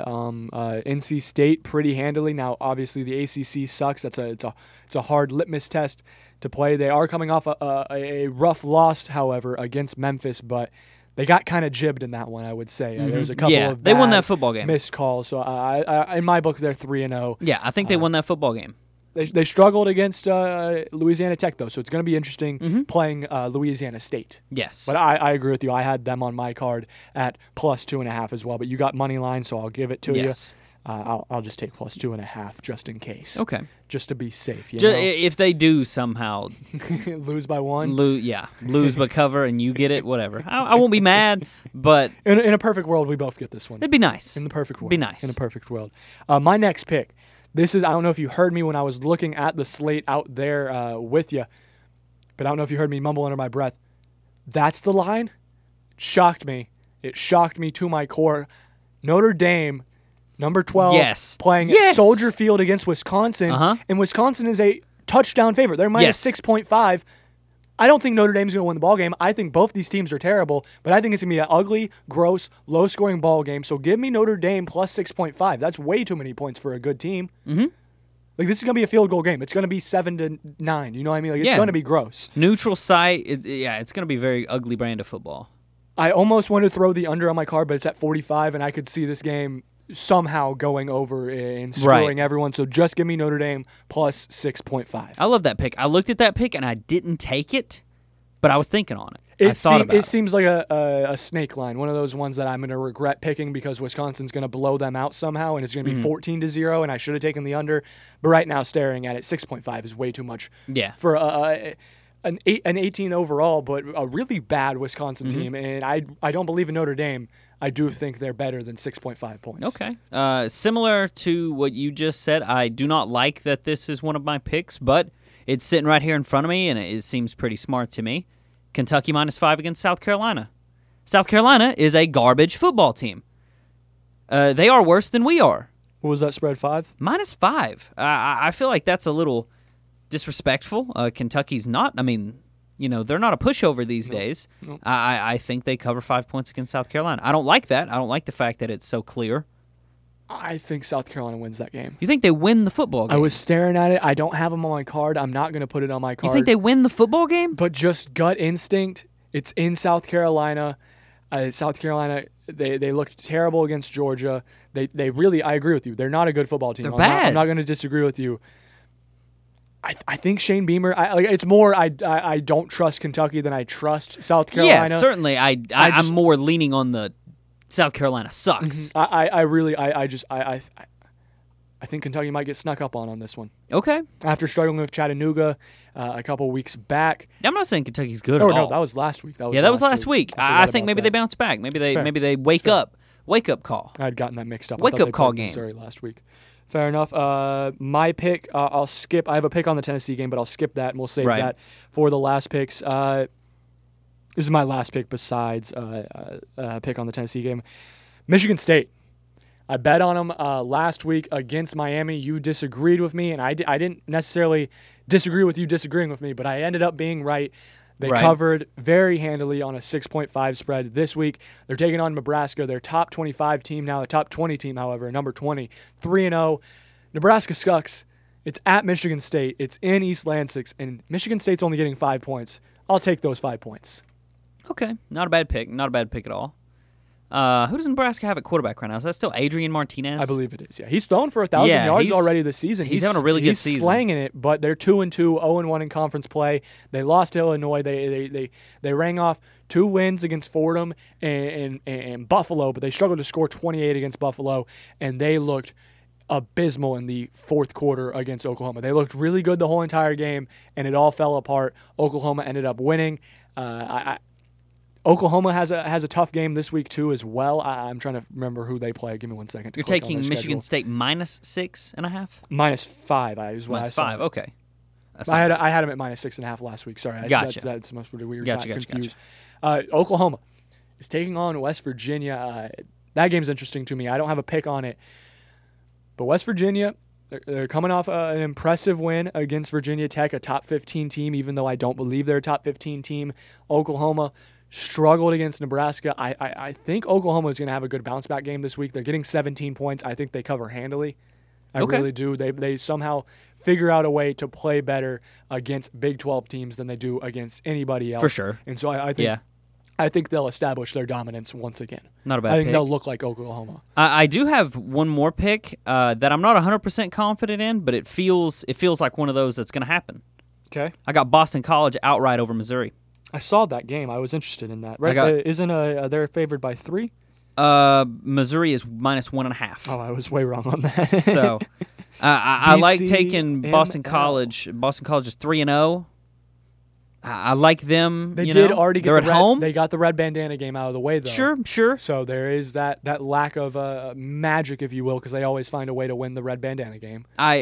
NC State pretty handily. Now, obviously, the ACC sucks. It's a hard litmus test to play. They are coming off a rough loss, however, against Memphis, but they got kind of jibbed in that one, I would say. There's a couple of they won bad that football game. missed calls. So I in my book, they're 3-0. Yeah, I think they won that football game. They struggled against Louisiana Tech, though, so it's going to be interesting playing Louisiana State. Yes. But I agree with you. I had them on my card at plus 2.5 as well. But you got money line, so I'll give it to Yes. you. I'll just take plus 2.5 just in case. Okay. Just to be safe. If they do somehow Lose by one. lose but cover and you get it, whatever. I won't be mad, but In a perfect world, we both get this one. it'd be nice. In the perfect world. Be nice. In a perfect world. My next pick. This is, I don't know if you heard me when I was looking at the slate out there with you, but I don't know if you heard me mumble under my breath. That's the line? Shocked me. It shocked me to my core. Notre Dame, number 12, Yes. playing Yes. at Soldier Field against Wisconsin. And Wisconsin is a touchdown favorite. They're minus Yes. 6.5. I don't think Notre Dame's going to win the ball game. I think both these teams are terrible, but I think it's going to be an ugly, gross, low-scoring ball game. So give me Notre Dame plus 6.5. That's way too many points for a good team. Mm-hmm. Like, this is going to be a field goal game. It's going to be 7-9. You know what I mean? Like, it's going to be gross. Neutral site. It's going to be a very ugly brand of football. I almost wanted to throw the under on my card, but it's at 45, and I could see this game somehow going over and screwing everyone. So just give me Notre Dame plus 6.5. I love that pick. I looked at that pick and I didn't take it, but I was thinking on it. I thought about it seems like a snake line, one of those ones that I'm going to regret picking because Wisconsin's going to blow them out somehow, and it's going to be 14-0, and I should have taken the under. But right now, staring at it, 6.5 is way too much. Yeah. For an 18 overall, but a really bad Wisconsin team, and I don't believe in Notre Dame. I do think they're better than 6.5 points. Okay. Similar to what you just said, I do not like that this is one of my picks, but it's sitting right here in front of me, and it seems pretty smart to me. Kentucky minus 5 against South Carolina. South Carolina is a garbage football team. They are worse than we are. What was that spread, 5? Minus 5. I feel like that's a little disrespectful. Kentucky's not. I mean, they're not a pushover these days. No. I think they cover 5 points against South Carolina. I don't like that. I don't like the fact that it's so clear. I think South Carolina wins that game. You think they win the football game? I was staring at it. I don't have them on my card. I'm not going to put it on my card. You think they win the football game? But just gut instinct, it's in South Carolina. South Carolina, they looked terrible against Georgia. They really, I agree with you. They're not a good football team. They're bad. I'm not going to disagree with you. I think Shane Beamer. It's more. I don't trust Kentucky than I trust South Carolina. Yeah, certainly. I'm more leaning on the South Carolina sucks. I think Kentucky might get snuck up on this one. Okay. After struggling with Chattanooga a couple weeks back. I'm not saying Kentucky's good Oh at all. no, that was last week. That was last week. I think maybe they bounce back. Maybe they wake up. Wake up call. I had gotten that mixed up. Wake I thought up call they played game. Missouri last week. Fair enough. My pick, I'll skip. I have a pick on the Tennessee game, but I'll skip that and we'll save that for the last picks. This is my last pick besides pick on the Tennessee game. Michigan State. I bet on them last week against Miami. You disagreed with me, and I didn't necessarily disagree with you disagreeing with me, but I ended up being right. They covered very handily on a 6.5 spread this week. They're taking on Nebraska, their top 25 team now, the top 20 team, however, number 20, 3-0. Nebraska sucks. It's at Michigan State. It's in East Lansing, and Michigan State's only getting 5 points. I'll take those 5 points. Okay, not a bad pick. Not a bad pick at all. Who does Nebraska have at quarterback right now? Is that still Adrian Martinez? I believe it is, yeah. He's thrown for 1,000 yards already this season. He's having a really good season. He's slanging it, but they're 2-2, 0-1 in conference play. They lost to Illinois. They rang off 2 wins against Fordham and Buffalo, but they struggled to score 28 against Buffalo, and they looked abysmal in the fourth quarter against Oklahoma. They looked really good the whole entire game, and it all fell apart. Oklahoma ended up winning. Oklahoma has a tough game this week too as well. I'm trying to remember who they play. Give me 1 second. You're taking Michigan State minus 6.5? -5. -5. Okay. I had them at -6.5 last week. Sorry, gotcha. That's must be weird. Gotcha. Confused. Oklahoma is taking on West Virginia. That game's interesting to me. I don't have a pick on it, but West Virginia. They're coming off an impressive win against Virginia Tech, a top 15 team, even though I don't believe they're a top 15 team. Oklahoma struggled against Nebraska. I think Oklahoma is going to have a good bounce-back game this week. They're getting 17 points. I think they cover handily. I really do. They somehow figure out a way to play better against Big 12 teams than they do against anybody else. For sure. And so I think they'll establish their dominance once again. Not a bad I think pick. they'll look like Oklahoma. I do have one more pick that I'm not 100% confident in, but it feels like one of those that's going to happen. Okay. I got Boston College outright over Missouri. I saw that game. I was interested in that. Right? Isn't they're favored by 3? Missouri is -1.5. Oh, I was way wrong on that. So I like taking Boston College. Boston College is 3-0. I like them. They did already get they're the at home. They got the red bandana game out of the way, though. Sure. So there is that lack of magic, if you will, because they always find a way to win the red bandana game.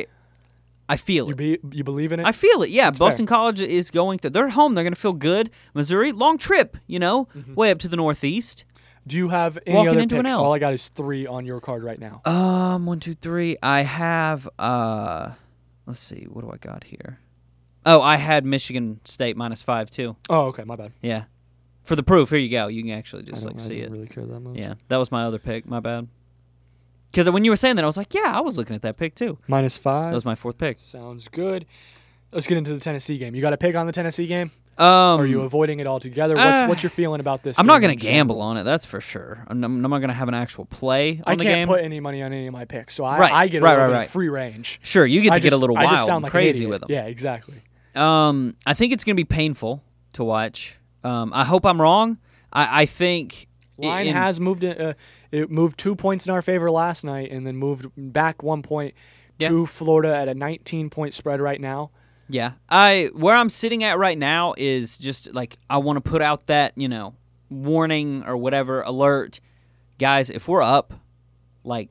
I feel it. You believe in it? I feel it, yeah. That's Boston fair. College is going to... They're at home. They're going to feel good. Missouri, long trip, way up to the northeast. Do you have any Walking other into picks? an L. All I got is 3 on your card right now. 1, 2, 3. I have... let's see. What do I got here? Oh, I had Michigan State -5, too. Oh, okay. My bad. Yeah. For the proof, here you go. You can actually just see I it. don't really care that much. Yeah, that was my other pick. My bad. Because when you were saying that, I was like, yeah, I was looking at that pick too. -5. That was my 4th pick. Sounds good. Let's get into the Tennessee game. You got a pick on the Tennessee game? Or are you avoiding it altogether? What's your feeling about this? I'm not going to gamble on it, that's for sure. I'm not going to have an actual play on the game. I can't put any money on any of my picks, so I get a little bit of free range. Sure, you get to get a little I just wild sound and like crazy an with them. Yeah, exactly. I think it's going to be painful to watch. I hope I'm wrong. I think... Line has moved. It moved 2 points in our favor last night, and then moved back 1 point to Florida at a 19-point spread right now. Yeah, where I'm sitting at right now is just like I want to put out that warning or whatever alert, guys. If we're up like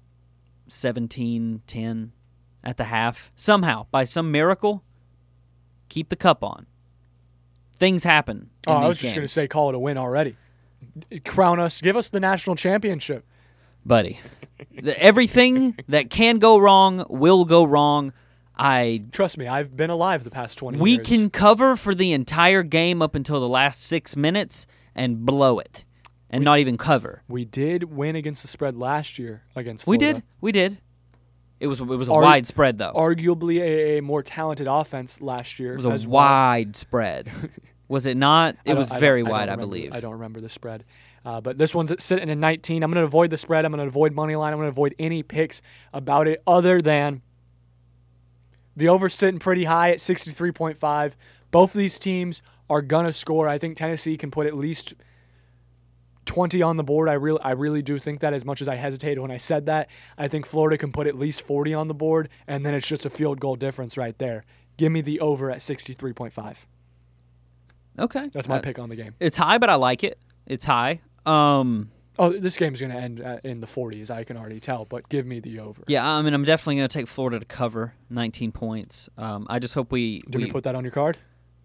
17-10 at the half, somehow by some miracle, keep the cup on. Things happen. I was just going to say, call it a win already. Crown us, give us the national championship. Buddy, everything that can go wrong will go wrong. Trust me, I've been alive the past 20 We years. can cover for the entire game up until the last 6 minutes and blow it and not even cover. We did win against the spread last year against Florida. We did. It was a wide spread, though. Arguably a more talented offense last year. It was a as well. wide spread. Was it not? It was very wide, I believe. I don't remember the spread. But this one's sitting at 19. I'm going to avoid the spread. I'm going to avoid money line. I'm going to avoid any picks about it other than the over's sitting pretty high at 63.5. Both of these teams are going to score. I think Tennessee can put at least 20 on the board. I really do think that, as much as I hesitated when I said that. I think Florida can put at least 40 on the board, and then it's just a field goal difference right there. Give me the over at 63.5. Okay. That's my pick on the game. It's high, but I like it. It's high. This game's going to end in the 40s, I can already tell, but give me the over. Yeah, I mean, I'm definitely going to take Florida to cover 19 points. I just hope we put that on your card?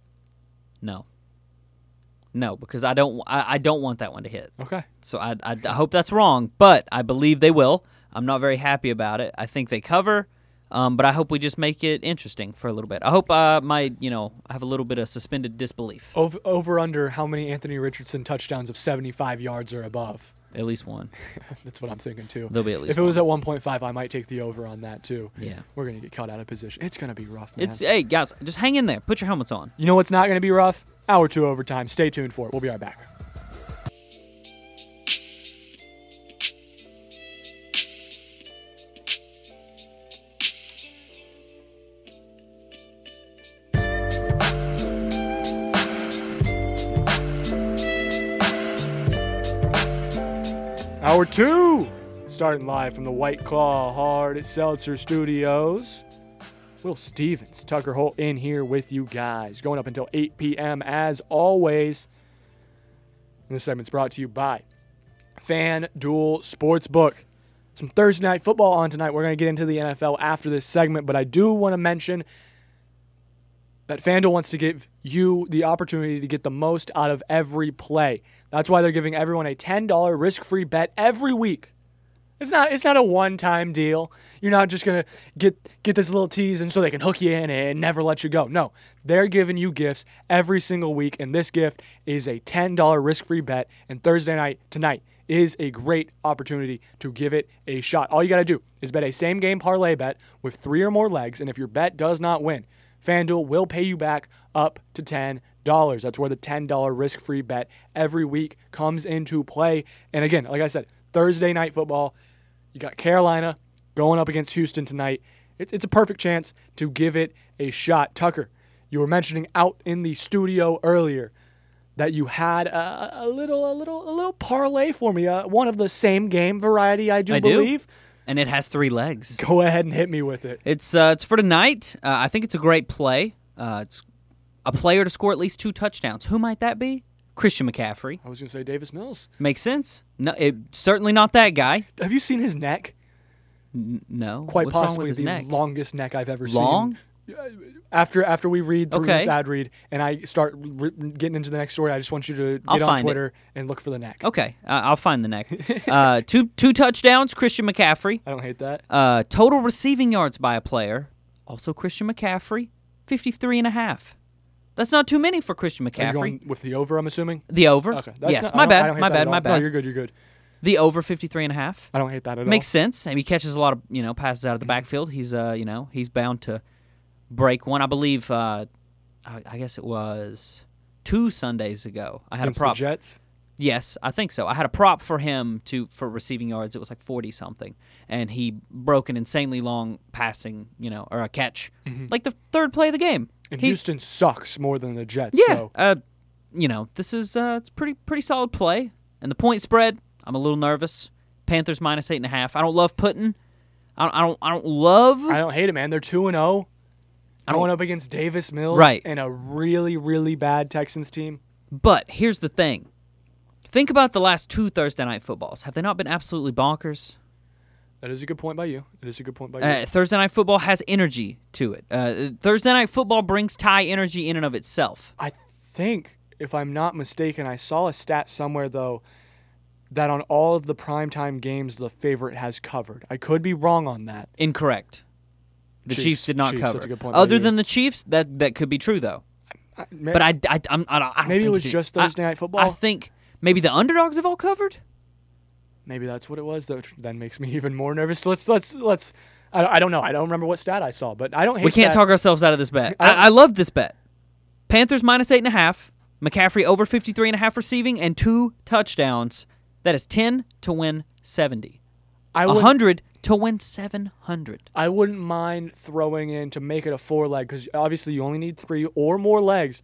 No, because I don't want that one to hit. Okay. So I hope that's wrong, but I believe they will. I'm not very happy about it. I think they cover, but I hope we just make it interesting for a little bit. I hope I have a little bit of suspended disbelief. Over under how many Anthony Richardson touchdowns of 75 yards or above? At least one. That's what I'm thinking too. There'll be at least If it was at 1.5, I might take the over on that too. Yeah. We're going to get caught out of position. It's going to be rough, man. Hey, guys, just hang in there. Put your helmets on. You know what's not going to be rough? Hour 2 overtime. Stay tuned for it. We'll be right back. Hour 2, starting live from the White Claw Hard Seltzer Studios. Will Stevens, Tucker Holt in here with you guys, going up until 8 p.m. as always. And this segment's brought to you by FanDuel Sportsbook. Some Thursday night football on tonight. We're going to get into the NFL after this segment, but I do want to mention that FanDuel wants to give you the opportunity to get the most out of every play. That's why they're giving everyone a $10 risk-free bet every week. It's not a one-time deal. You're not just going to get this little tease and so they can hook you in and never let you go. No, they're giving you gifts every single week, and this gift is a $10 risk-free bet, and Thursday night tonight is a great opportunity to give it a shot. All you got to do is bet a same-game parlay bet with 3 or more legs, and if your bet does not win, FanDuel will pay you back up to $10. That's where the $10 risk-free bet every week comes into play. And again, like I said, Thursday night football, you got Carolina going up against Houston tonight. It's a perfect chance to give it a shot. Tucker, you were mentioning out in the studio earlier that you had a little parlay for me, one of the same game variety, I believe. And it has 3 legs. Go ahead and hit me with it. It's for tonight. I think it's a great play. It's a player to score at least 2 touchdowns. Who might that be? Christian McCaffrey. I was going to say Davis Mills. Makes sense. No, certainly not that guy. Have you seen his neck? No. Quite What's wrong with possibly his the neck? longest neck I've ever Long? seen. After we read through Okay. this ad read and I start getting into the next story, I just want you to I'll get on find Twitter and look for the neck. Okay, I'll find the neck. 2 touchdowns, Christian McCaffrey. I don't hate that. Total receiving yards by a player, also Christian McCaffrey, 53.5. That's not too many for Christian Are you McCaffrey. going with the over, I'm assuming? The over. Okay. Yes, I my don't hate that at all. bad. No, you're good. The over 53.5. I don't hate that at Makes all. sense. And he catches a lot of passes out of the backfield. He's he's bound to break one. I believe. I guess it was 2 Sundays ago. I had Against a prop. the Jets? Yes, I think so. I had a prop for him for receiving yards. It was like 40 something, and he broke an insanely long passing, or a catch, like the 3rd play of the game. And Houston sucks more than the Jets. Yeah. So. This is it's pretty solid play. And the point spread, I'm a little nervous. Panthers minus 8.5. I don't love putting. I don't hate it, man. They're 2-0. Going up against Davis Mills Right. and a really, really bad Texans team. But here's the thing. Think about the last 2 Thursday night footballs. Have they not been absolutely bonkers? That is a good point by you. Thursday night football has energy to it. Thursday night football brings Ty energy in and of itself. I think, if I'm not mistaken, I saw a stat somewhere, though, that on all of the primetime games, the favorite has covered. I could be wrong on that. Incorrect. The Chiefs did not cover. That's a good point. Other than the Chiefs, that could be true though. But I don't maybe think it was just Thursday Night Football. I think maybe the underdogs have all covered. Maybe that's what it was. That then makes me even more nervous. Let's. I don't know. I don't remember what stat I saw, but I don't hate. We can't talk ourselves out of this bet. I love this bet. Panthers -8.5. McCaffrey over 53.5 receiving and 2 touchdowns. That is 10 to win 70. 100 to win 700. I wouldn't mind throwing in to make it a 4-leg because obviously you only need 3 or more legs.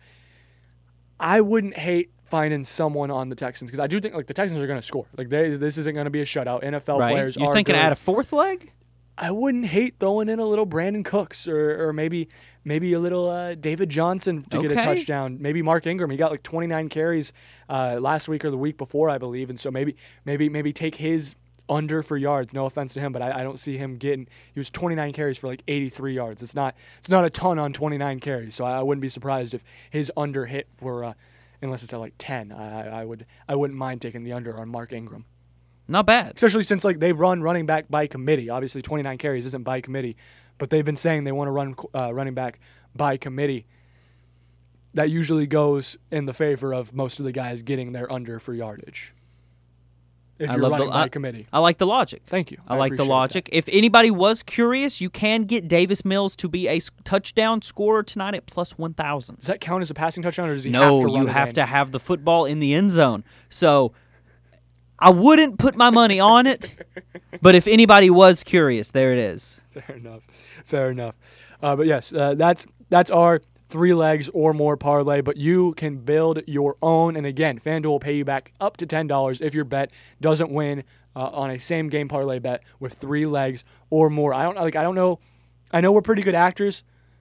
I wouldn't hate finding someone on the Texans because I do think like the Texans are going to score. Like this isn't going to be a shutout. NFL players are. You're thinking good. add a 4th leg? I wouldn't hate throwing in a little Brandon Cooks or maybe a little David Johnson to get a touchdown. Maybe Mark Ingram. He got like 29 carries last week or the week before, I believe, and so maybe take his under for yards. No offense to him, but I don't see him getting. He was 29 carries for like 83 yards. It's not a ton on 29 carries, so I wouldn't be surprised if his under hit for unless it's at like 10. I wouldn't mind taking the under on Mark Ingram. Not bad. Especially since like they run running back by committee. Obviously 29 carries isn't by committee, but they've been saying they want to run running back by committee. That usually goes in the favor of most of the guys getting their under for yardage. If you're running by committee. I like the logic. Thank you. I like the logic. That. If anybody was curious, you can get Davis Mills to be a touchdown scorer tonight at plus 1,000. Does that count as a passing touchdown, or does he have to run No, you have to have the football in the end zone. So I wouldn't put my money on it, but if anybody was curious, there it is. Fair enough. But yes, that's our 3 legs or more parlay, but you can build your own. And again, FanDuel will pay you back up to $10 if your bet doesn't win on a same game parlay bet with 3 legs or more. I don't know. I know we're pretty good actors,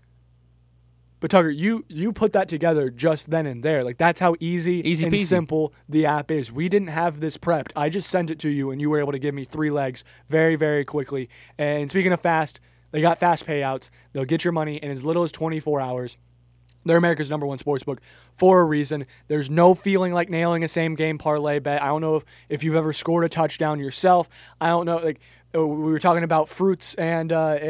but Tucker, you put that together just then and there. Like that's how easy and peasy. simple the app is. We didn't have this prepped. I just sent it to you, and you were able to give me 3 legs very, very quickly. And speaking of fast, they got fast payouts. They'll get your money in as little as 24 hours. They're America's #1 sportsbook for a reason. There's no feeling like nailing a same-game parlay bet. I don't know if you've ever scored a touchdown yourself. I don't know. Like we were talking about Fruits and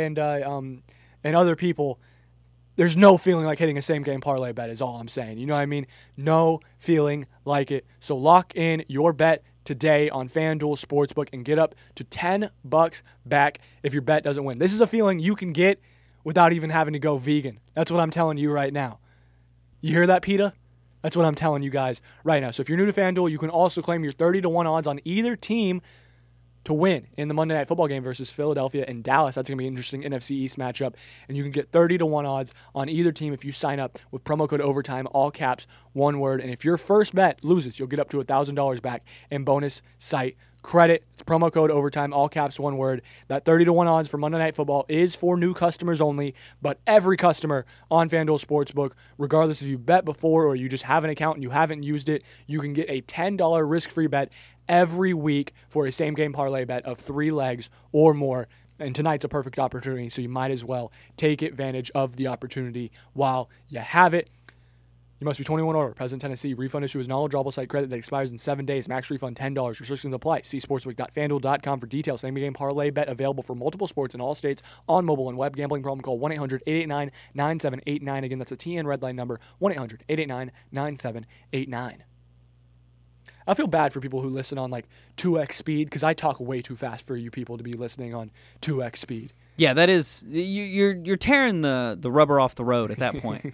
other people. There's no feeling like hitting a same-game parlay bet is all I'm saying. You know what I mean? No feeling like it. So lock in your bet today on FanDuel Sportsbook and get up to $10 back if your bet doesn't win. This is a feeling you can get without even having to go vegan. That's what I'm telling you right now. You hear that, PETA? That's what I'm telling you guys right now. So if you're new to FanDuel, you can also claim your 30-1 odds on either team to win in the Monday Night Football game versus Philadelphia and Dallas. That's going to be an interesting NFC East matchup. And you can get 30-1 odds on either team if you sign up with promo code OVERTIME, all caps, one word. And if your first bet loses, you'll get up to $1,000 back in bonus site credit. It's promo code OVERTIME, all caps, one word. That 30-1 odds for Monday Night Football is for new customers only, but every customer on FanDuel Sportsbook, regardless if you bet before or you just have an account and you haven't used it, you can get a $10 risk-free bet every week for a same-game parlay bet of 3 legs or more. And tonight's a perfect opportunity, so you might as well take advantage of the opportunity while you have it. You must be 21 or older. Present Tennessee. Refund issue is non-withdrawable site credit that expires in 7 days. Max refund $10. Restrictions apply. See sportsbook.fanduel.com for details. Same-game parlay bet available for multiple sports in all states on mobile and web. Gambling problem, call 1-800-889-9789. Again, that's a TN Redline number, 1-800-889-9789. I feel bad for people who listen on like 2x speed because I talk way too fast for you people to be listening on 2x speed. Yeah, that is you're tearing the rubber off the road at that point.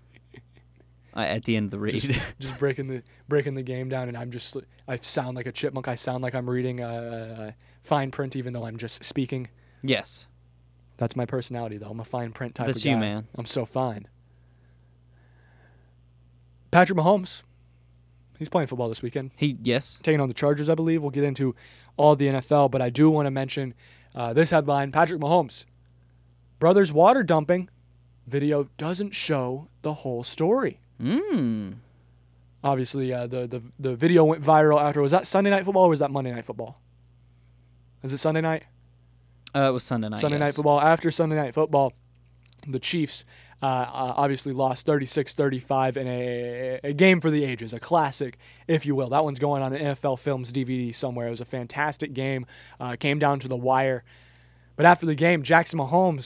At the end of the read, just breaking the game down, and I sound like a chipmunk. I sound like I'm reading fine print, even though I'm just speaking. Yes, that's my personality, though. I'm a fine print type of guy. That's you, man. I'm so fine. Patrick Mahomes, he's playing football this weekend. Yes, taking on the Chargers, I believe. We'll get into all the NFL, but I do want to mention this headline: Patrick Mahomes, brothers water dumping. Video doesn't show the whole story. Obviously, the video went viral after. Was that Sunday Night Football or was that Monday Night Football? Is it Sunday night? It was Sunday night. Sunday Night Football. After Sunday Night Football, the Chiefs obviously lost 36-35 in a game for the ages, a classic, if you will. That one's going on an NFL Films DVD somewhere. It was a fantastic game. Came down to the wire. But after the game, Jackson Mahomes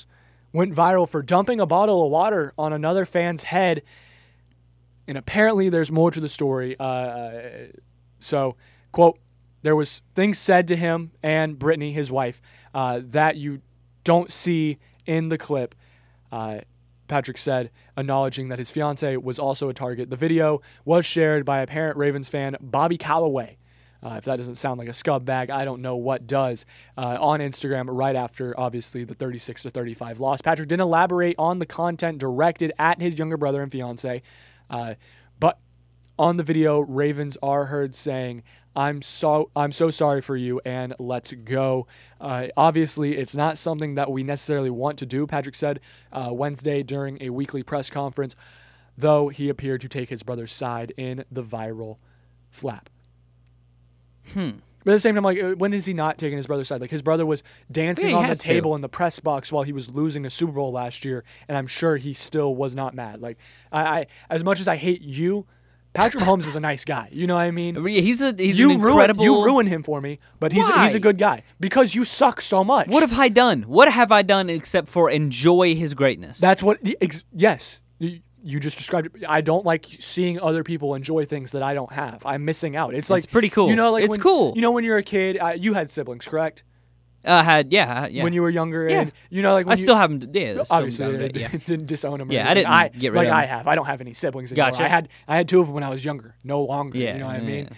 went viral for dumping a bottle of water on another fan's head. And apparently there's more to the story. So, quote, there was things said to him and Brittany, his wife, that you don't see in the clip. Patrick said, acknowledging that his fiance was also a target. The video was shared by apparent Ravens fan Bobby Calloway. If that doesn't sound like a scumbag, I don't know what does. On Instagram, right after, obviously, the 36-35 loss. Patrick didn't elaborate on the content directed at his younger brother and fiance. But on the video, Ravens are heard saying, I'm so sorry for you, and let's go. Obviously, it's not something that we necessarily want to do, Patrick said Wednesday during a weekly press conference, though he appeared to take his brother's side in the viral flap. But at the same time, like, when is he not taking his brother's side? Like, his brother was dancing on the table in the press box while he was losing a Super Bowl last year, and I'm sure he still was not mad. Like, I as much as I hate you, Patrick Mahomes is a nice guy. You know what I mean? He's an incredible... You ruin him for me, but he's a good guy. Because you suck so much. What have I done? What have I done except for enjoy his greatness? That's what... Yes. You just described it. I don't like seeing other people enjoy things that I don't have. I'm missing out. It's like... It's pretty cool. You know, like it's cool. You know when you're a kid, you had siblings, correct? Yeah. When you were younger, Yeah. and you know, like when I still haven't. Yeah, obviously didn't disown them. Yeah, I didn't get rid of them. I have. I don't have any siblings anymore. Gotcha. I had two of them when I was younger. No longer. Yeah, you know what I mean?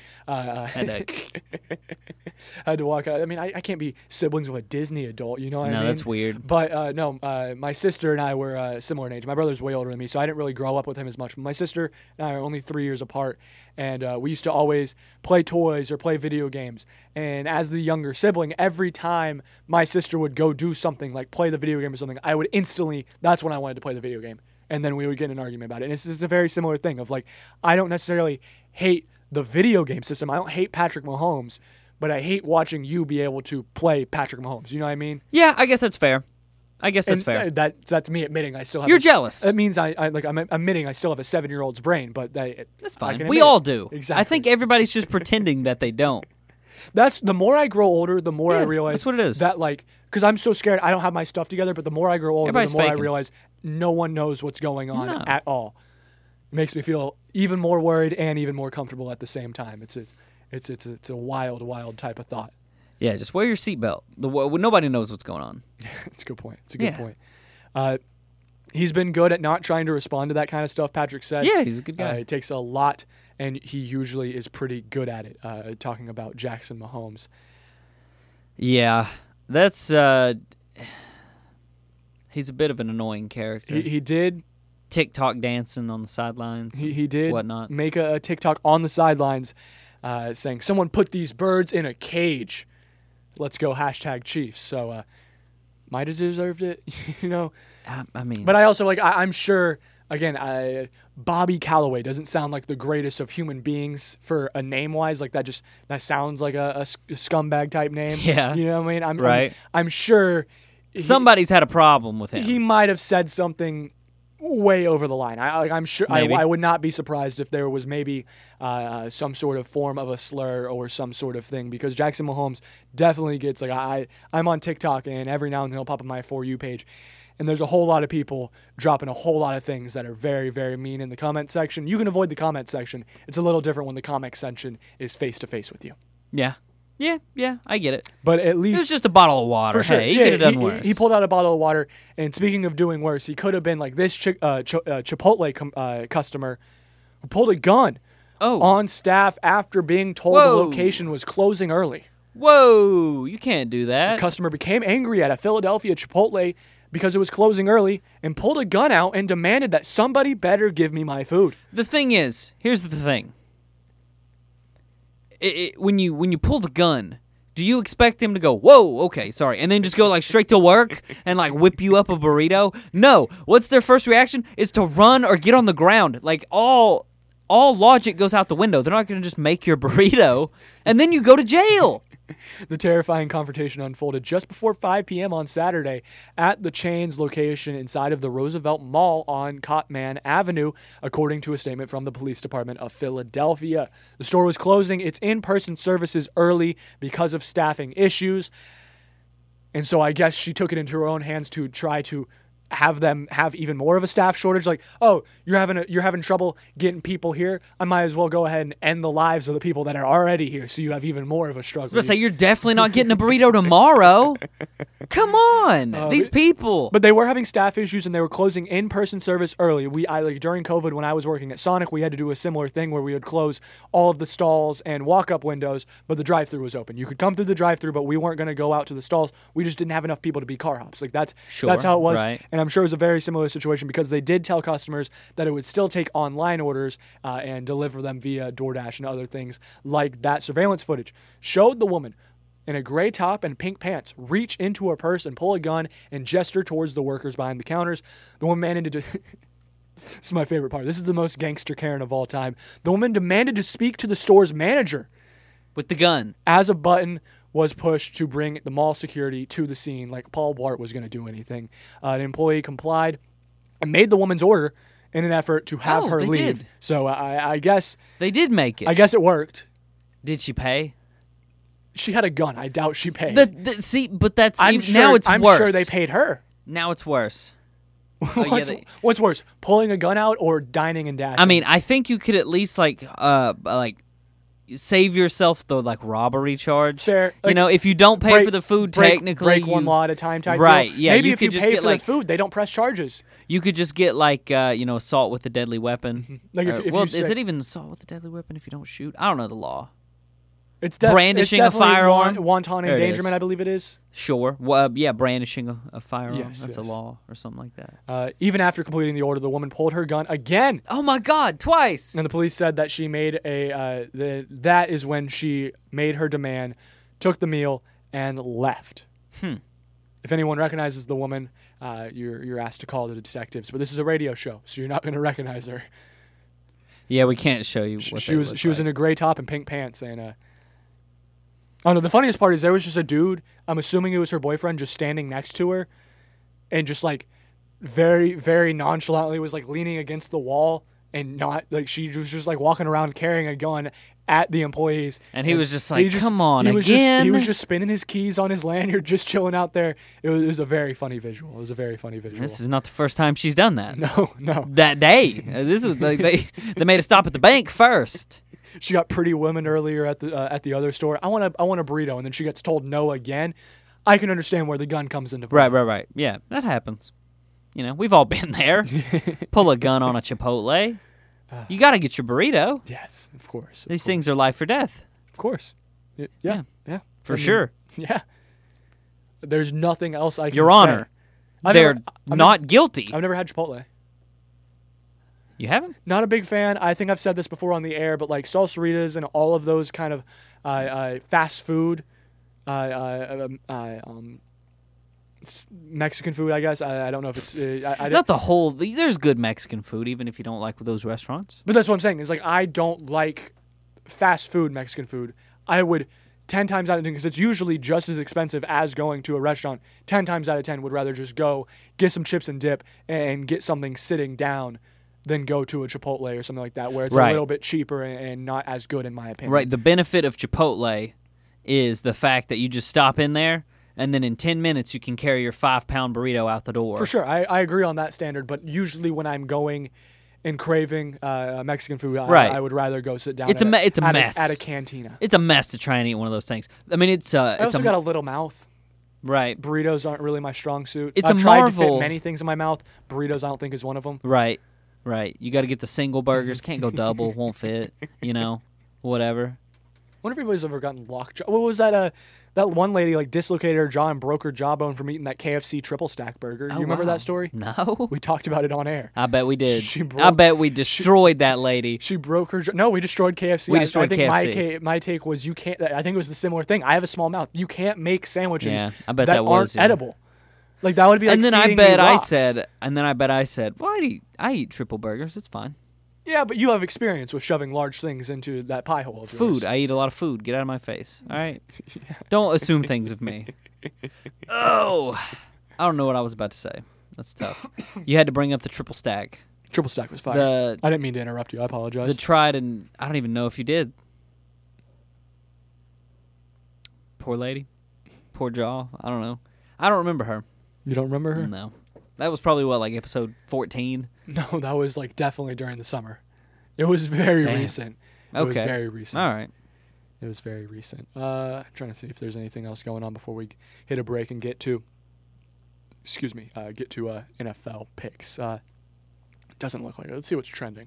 I had to walk out. I mean, I can't be siblings with a Disney adult. You know what I mean? No, that's weird. But no, my sister and I were similar in age. My brother's way older than me, so I didn't really grow up with him as much. My sister and I are only 3 years apart, and we used to always play toys or play video games. And as the younger sibling, every time my sister would go do something like play the video game or something, I would instantly, that's when I wanted to play the video game. And then we would get in an argument about it. And it's just a very similar thing of like, I don't necessarily hate the video game system. I don't hate Patrick Mahomes, but I hate watching you be able to play Patrick Mahomes. You know what I mean? Yeah, I guess that's fair. Fair. That's me admitting I still have. You're jealous. That means I'm admitting I still have a 7-year-old's brain, but that's fine. We all do. Exactly. I think everybody's just pretending that they don't. That's the more I grow older, the more I realize that's what it is. That like, because I'm so scared, I don't have my stuff together. But the more I grow older, the more I realize no one knows what's going on at all. It makes me feel even more worried and even more comfortable at the same time. It's a wild type of thought. Yeah, just wear your seatbelt. Nobody knows what's going on. It's a good point. It's a good point. He's been good at not trying to respond to that kind of stuff, Patrick said. Yeah, he's a good guy. It takes a lot, and he usually is pretty good at it, talking about Jackson Mahomes. Yeah, that's... he's a bit of an annoying character. He did... TikTok dancing on the sidelines. He did whatnot. Make a TikTok on the sidelines saying, someone put these birds in a cage. Let's go #Chiefs. So might have deserved it, you know. I mean, but I also I'm sure again. Bobby Calloway doesn't sound like the greatest of human beings for a name wise. Like that sounds like a scumbag type name. Yeah, you know what I mean. Right. I'm sure somebody's had a problem with him. He might have said something way over the line. I'm sure. I would not be surprised if there was maybe some sort of form of a slur or some sort of thing, because Jackson Mahomes definitely gets I'm on TikTok, and every now and then he'll pop up my For You page, and there's a whole lot of people dropping a whole lot of things that are very, very mean in the comment section. You can avoid the comment section. It's a little different when the comment section is face to face with you. Yeah, I get it. But at least... It was just a bottle of water. For sure. Hey, he could have done worse. He pulled out a bottle of water, and speaking of doing worse, he could have been like this Chipotle customer who pulled a gun on staff after being told the location was closing early. Whoa, you can't do that. The customer became angry at a Philadelphia Chipotle because it was closing early and pulled a gun out and demanded that somebody better give me my food. The thing is, here's the thing. When you pull the gun, do you expect him to go, whoa, okay, sorry, and then just go straight to work and whip you up a burrito? No. What's their first reaction is to run or get on the ground. All logic goes out the window. They're not going to just make your burrito, and then you go to jail. The terrifying confrontation unfolded just before 5 p.m. on Saturday at the chain's location inside of the Roosevelt Mall on Cottman Avenue, according to a statement from the police department of Philadelphia. The store was closing its in-person services early because of staffing issues, and so I guess she took it into her own hands to try to have them have even more of a staff shortage. Like, oh, you're having trouble getting people here. I might as well go ahead and end the lives of the people that are already here, so you have even more of a struggle. I was going to say, you're definitely not getting a burrito tomorrow. Come on, these people. But they were having staff issues, and they were closing in-person service early. During COVID, when I was working at Sonic, we had to do a similar thing where we would close all of the stalls and walk-up windows, but the drive-thru was open. You could come through the drive-thru, but we weren't going to go out to the stalls. We just didn't have enough people to be car hops. Like that's how it was. Right. And I'm sure it was a very similar situation because they did tell customers that it would still take online orders and deliver them via DoorDash and other things like that. Surveillance footage showed the woman in a gray top and pink pants reach into her purse and pull a gun and gesture towards the workers behind the counters. The woman managed to... This is my favorite part. This is the most gangster Karen of all time. The woman demanded to speak to the store's manager. With the gun. As a button was pushed to bring the mall security to the scene, like Paul Blart was going to do anything. An employee complied and made the woman's order in an effort to have her leave. Did. So I guess... They did make it. I guess it worked. Did she pay? She had a gun. I doubt she paid. See, but that's... I'm now I'm worse. sure they paid her. Now it's worse. What's worse, pulling a gun out or dining and dashing? I mean, I think you could at least save yourself the robbery charge. Fair. If you don't pay for the food, technically break one law at a time type right. deal. Yeah, maybe you if could you just pay get for the food, they don't press charges. You could just get assault with a deadly weapon. Like if you is it even assault with a deadly weapon if you don't shoot? I don't know the law. It's brandishing a firearm, wanton endangerment, I believe it is. Sure. Brandishing a firearm. Yes, that's a law or something like that. Even after completing the order, the woman pulled her gun again. Oh my God! Twice. And the police said that she made that is when she made her demand, took the meal, and left. If anyone recognizes the woman, you're asked to call the detectives. But this is a radio show, so you're not going to recognize her. Yeah, we can't show you. What she was in a gray top and pink pants, and oh no, the funniest part is there was just a dude, I'm assuming it was her boyfriend, just standing next to her and just very, very nonchalantly was leaning against the wall and not she was just walking around carrying a gun at the employees. And he was just come on, he was again? He was just spinning his keys on his lanyard, just chilling out there. It was a very funny visual. This is not the first time she's done that. No. That day. This was they made a stop at the bank first. She got Pretty Woman earlier at the other store. I want a burrito, and then she gets told no again. I can understand where the gun comes into play. Right. Yeah, that happens. We've all been there. Pull a gun on a Chipotle. You got to get your burrito. Yes, of course. These things are life or death. Of course. Yeah. For sure. Yeah. There's nothing else I can say. Your Honor, they're not guilty. I've never had Chipotle. You haven't? Not a big fan. I think I've said this before on the air, but Salsaritas and all of those kind of fast food, Mexican food, I guess. I don't know if it's... Not the whole... There's good Mexican food, even if you don't like those restaurants. But that's what I'm saying. Is I don't like fast food Mexican food. I would 10 times out of 10, because it's usually just as expensive as going to a restaurant, 10 times out of 10 would rather just go get some chips and dip and get something sitting down than go to a Chipotle or something like that, where it's a little bit cheaper and not as good, in my opinion. Right. The benefit of Chipotle is the fact that you just stop in there, and then in 10 minutes you can carry your 5-pound burrito out the door. For sure. I agree on that standard, but usually when I'm going and craving Mexican food, I would rather go sit down it's a mess. At a cantina. It's a mess to try and eat one of those things. I mean, I also got a little mouth. Right. Burritos aren't really my strong suit. I've tried to fit many things in my mouth. Burritos I don't think is one of them. Right. You got to get the single burgers. Can't go double. Won't fit. Whatever. I wonder if anybody's ever gotten lockjaw. What was that? That one lady dislocated her jaw and broke her jawbone from eating that KFC triple stack burger. You remember that story? No. We talked about it on air. I bet we did. I bet we destroyed that lady. She broke her jaw. No, we destroyed KFC. We destroyed I think KFC. My take was you can't. I think it was the similar thing. I have a small mouth. You can't make sandwiches I bet that aren't edible. That would be and then I bet I said, well, I eat triple burgers. It's fine. Yeah, but you have experience with shoving large things into that pie hole of yours. Food. I eat a lot of food. Get out of my face. All right? Don't assume things of me. Oh. I don't know what I was about to say. That's tough. You had to bring up the triple stack. Triple stack was fire. I didn't mean to interrupt you. I apologize. The tried and... I don't even know if you did. Poor lady. Poor jaw. I don't know. I don't remember her. You don't remember her? No. That was probably like episode 14. No, that was like definitely during the summer. It was very Damn. recent. It Okay. was very recent. All right. It was very recent. Trying to see if there's anything else going on before we hit a break and get to NFL picks. Doesn't look like it. Let's see what's trending.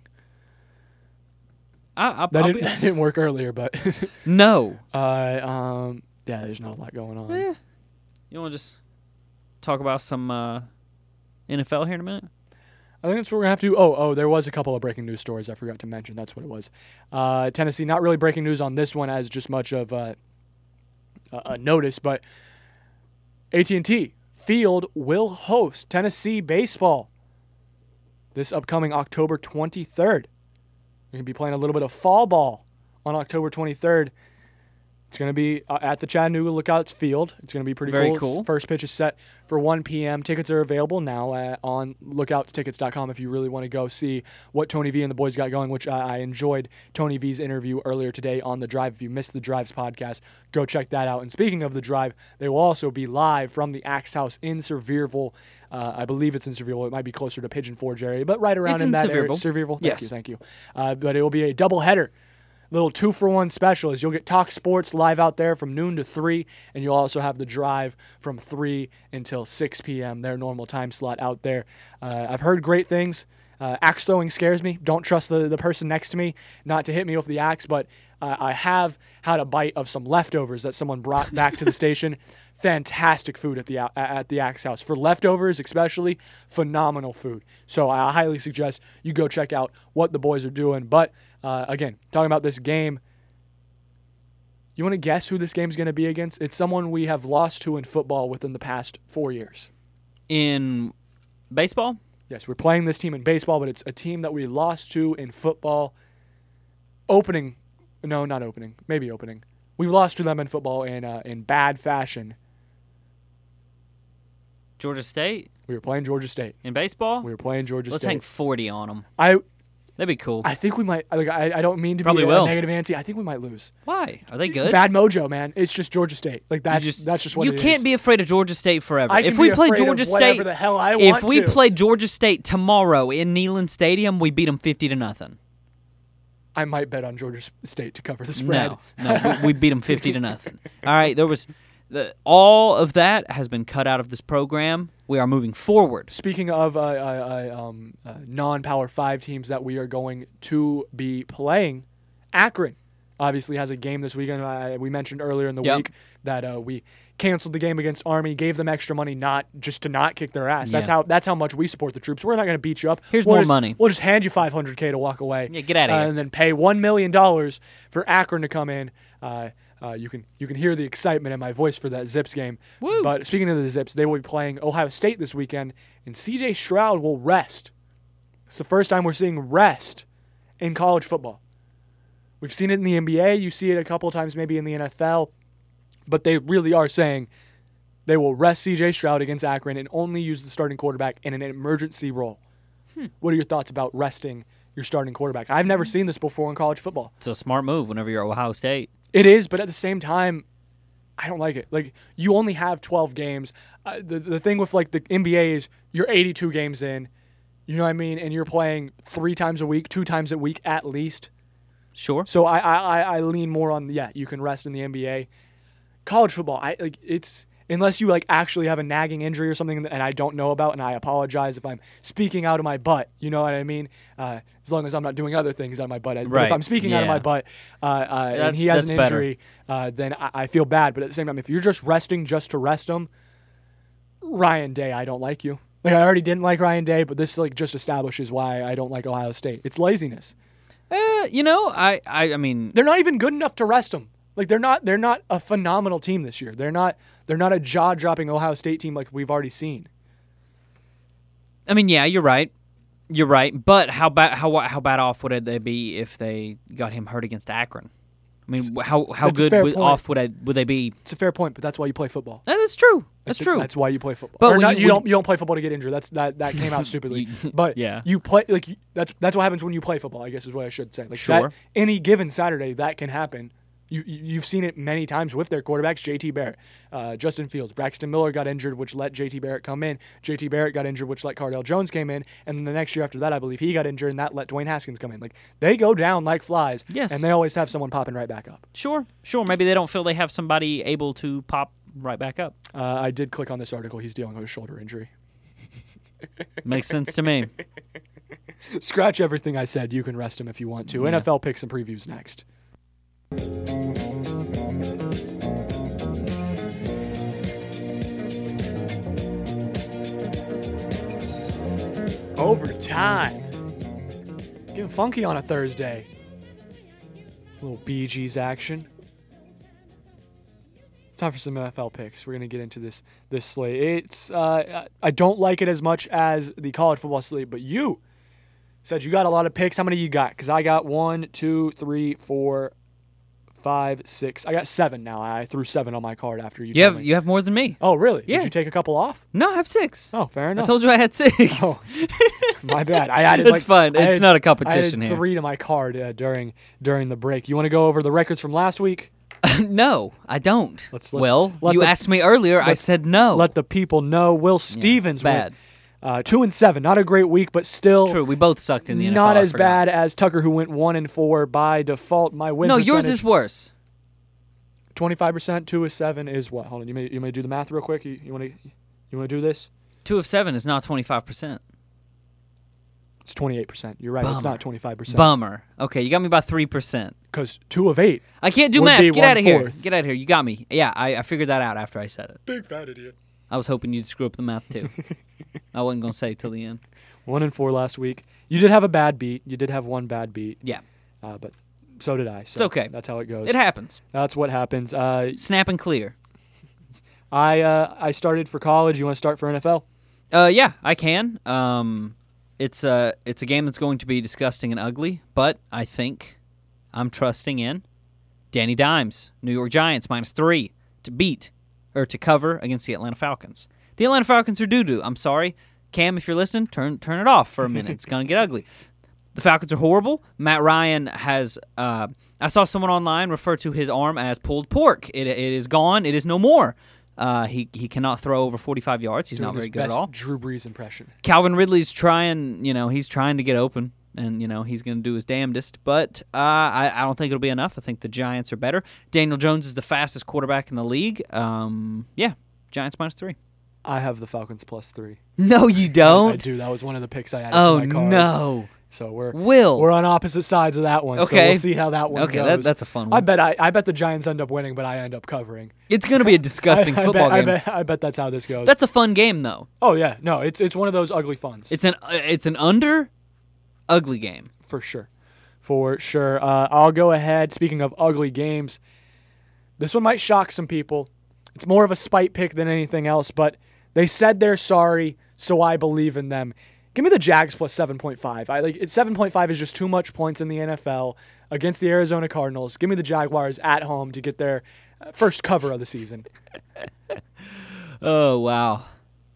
That That didn't work earlier, but No. yeah, there's not a lot going on. You want to just talk about some NFL here in a minute? I think that's what we're going to have to do. Oh, there was a couple of breaking news stories I forgot to mention. That's what it was. Tennessee, not really breaking news on this one as just much of a notice, but AT&T Field will host Tennessee baseball this upcoming October 23rd. We're going to be playing a little bit of fall ball on October 23rd. It's going to be at the Chattanooga Lookouts Field. It's going to be pretty Very cool. cool. First pitch is set for 1 p.m. Tickets are available now on lookoutstickets.com if you really want to go see what Tony V and the boys got going, which I enjoyed Tony V's interview earlier today on The Drive. If you missed The Drive's podcast, go check that out. And speaking of The Drive, they will also be live from the Axe House in Sevierville. I believe it's in Sevierville. It might be closer to Pigeon Forge area, but right around It's in in that Sevierville. area. Sevierville? Yes. Thank you. But it will be a doubleheader. Little 2-for-1 special is you'll get Talk Sports live out there from noon to 3, and you'll also have The Drive from 3 until 6 p.m., their normal time slot out there. I've heard great things. Axe throwing scares me. Don't trust the person next to me not to hit me with the axe, but I have had a bite of some leftovers that someone brought back to the station. Fantastic food at the Axe House. For leftovers especially, phenomenal food. So I highly suggest you go check out what the boys are doing. But again, talking about this game, you want to guess who this game's going to be against? It's someone we have lost to in football within the past 4 years. In baseball? Yes, we're playing this team in baseball, but it's a team that we lost to in football. Maybe opening. We've lost to them in football in bad fashion. Georgia State? We were playing Georgia State. In baseball? We were playing Georgia Let's State. hang 40 on them. That'd be cool. I think we might. I don't mean to Probably be will. a negative Nancy. I think we might lose. Why? Are they good? Bad mojo, man. It's just Georgia State. Like that's just what you it is. can't be afraid of Georgia State forever. I can If we be play afraid Georgia of State, whatever the hell I if want we to. play Georgia State tomorrow in Neyland Stadium, we beat them 50-0. I might bet on Georgia State to cover the spread. No, we beat them 50-0. All right, all of that has been cut out of this program. We are moving forward. Speaking of non-Power 5 teams that we are going to be playing, Akron obviously has a game this weekend. We mentioned earlier in the week that we canceled the game against Army, gave them extra money not kick their ass. Yeah. That's how much we support the troops. We're not going to beat you up. Here's We'll more just- money. We'll just hand you $500K to walk away. Yeah, get outta here. And then pay $1 million for Akron to come in. You can hear the excitement in my voice for that Zips game. Woo. But speaking of the Zips, they will be playing Ohio State this weekend, and C.J. Stroud will rest. It's the first time we're seeing rest in college football. We've seen it in the NBA. You see it a couple of times maybe in the NFL. But they really are saying they will rest C.J. Stroud against Akron and only use the starting quarterback in an emergency role. What are your thoughts about resting your starting quarterback? I've never seen this before in college football. It's a smart move whenever you're Ohio State. It is, but at the same time, I don't like it. Like, you only have 12 games. The thing with, like, the NBA is you're 82 games in, you know what I mean? And you're playing 3 times a week, 2 times a week at least. Sure. So I lean more on, you can rest in the NBA. College football, it's unless you, like, actually have a nagging injury or something and I don't know about, and I apologize if I'm speaking out of my butt, you know what I mean? As long as I'm not doing other things out of my butt. But Right. if I'm speaking out of my butt and he has an that's better. injury, then I feel bad. But at the same time, if you're just resting just to rest him, Ryan Day, I don't like you. Like, I already didn't like Ryan Day, but this, like, just establishes why I don't like Ohio State. It's laziness. I mean, They're not even good enough to rest them. Like, they're not a phenomenal team this year. They're not a jaw-dropping Ohio State team like we've already seen. yeah, you're right. You're right. But how bad off would they be if they got him hurt against Akron? I mean, how That's a good fair point. off would they be? It's a fair point, but that's why you play football. That's true. That's true. That's why you play football. But Or when not, you- you don't play football to get injured. That came out stupidly. But yeah. you play that's what happens when you play football, I guess is what I should say. Like, Sure. any given Saturday that can happen. You've seen it many times with their quarterbacks. J.T. Barrett, Justin Fields, Braxton Miller got injured, which let J.T. Barrett come in. J.T. Barrett got injured, which let Cardale Jones came in. And then the next year after that, I believe he got injured, and that let Dwayne Haskins come in. Like, they go down like flies, Yes. and they always have someone popping right back up. Sure. Maybe they don't feel they have somebody able to pop right back up. I did click on this article. He's dealing with a shoulder injury. Makes sense to me. Scratch everything I said. You can rest him if you want to. Yeah. NFL picks and previews next. Overtime. Getting funky on a Thursday. A little Bee Gees action. It's time for some NFL picks. We're going to get into this slate. It's I don't like it as much as the college football slate, but you said you got a lot of picks. How many you got? Because I got 1, 2, 3, 4, 5, 6. I got 7 now. I threw 7 on my card after you. You have more than me. Oh, really? Yeah. Did you take a couple off? No, I have 6. Oh, fair enough. I told you I had 6. Oh, my bad. I added. It's fine. It's not a competition I added here. 3 to my card during the break. You want to go over the records from last week? No, I don't. Let's you asked me earlier. I said no. Let the people know. Will Stevens it's bad. went 2-7. Not a great week, but still True. We both sucked in the NFL. not I as forgot. bad as Tucker, who went 1-4 by default. My win. No, yours is worse. 25%. 2-7 is what? Hold on. You may do the math real quick. You want to do this? 2 of 7 is not 25%. It's 28%. You're right. It's not 25%. Bummer. Okay, you got me by 3%. Because 2 of 8. I can't do would math. be Get out of here. 1/4. Get out of here. You got me. Yeah, I figured that out after I said it. Big fat idiot. I was hoping you'd screw up the math too. I wasn't going to say it till the end. 1-4 last week. You did have a bad beat. You did have one bad beat. Yeah. But so did I. So It's okay. That's how it goes. It happens. That's what happens. Snap and clear. I started for college. You want to start for NFL? Yeah, I can. It's a game that's going to be disgusting and ugly, but I think I'm trusting in Danny Dimes, New York Giants -3 to cover against the Atlanta Falcons. The Atlanta Falcons are doo-doo. I'm sorry. Cam, if you're listening, turn it off for a minute. It's going to get ugly. The Falcons are horrible. Matt Ryan has I saw someone online refer to his arm as pulled pork. It is gone. It is no more. He cannot throw over 45 yards. He's Doing not very his good at best all. Drew Brees impression. Calvin Ridley's trying, he's trying to get open, and, he's going to do his damnedest. But I don't think it'll be enough. I think the Giants are better. Daniel Jones is the fastest quarterback in the league. Giants -3. I have the Falcons +3. No, you don't. I do. That was one of the picks I added Oh, to my card. no. So we're Will. on opposite sides of that one. So Okay. we'll see how that one Okay, goes. that's a fun one. I bet the Giants end up winning, but I end up covering. It's going to be a disgusting football game. I bet that's how this goes. That's a fun game, though. Oh yeah, no, it's one of those ugly funs. It's an under ugly game. For sure. I'll go ahead. Speaking of ugly games, this one might shock some people. It's more of a spite pick than anything else, but they said they're sorry, so I believe in them. Give me the Jags +7.5. 7.5 is just too much points in the NFL against the Arizona Cardinals. Give me the Jaguars at home to get their first cover of the season. Oh, wow.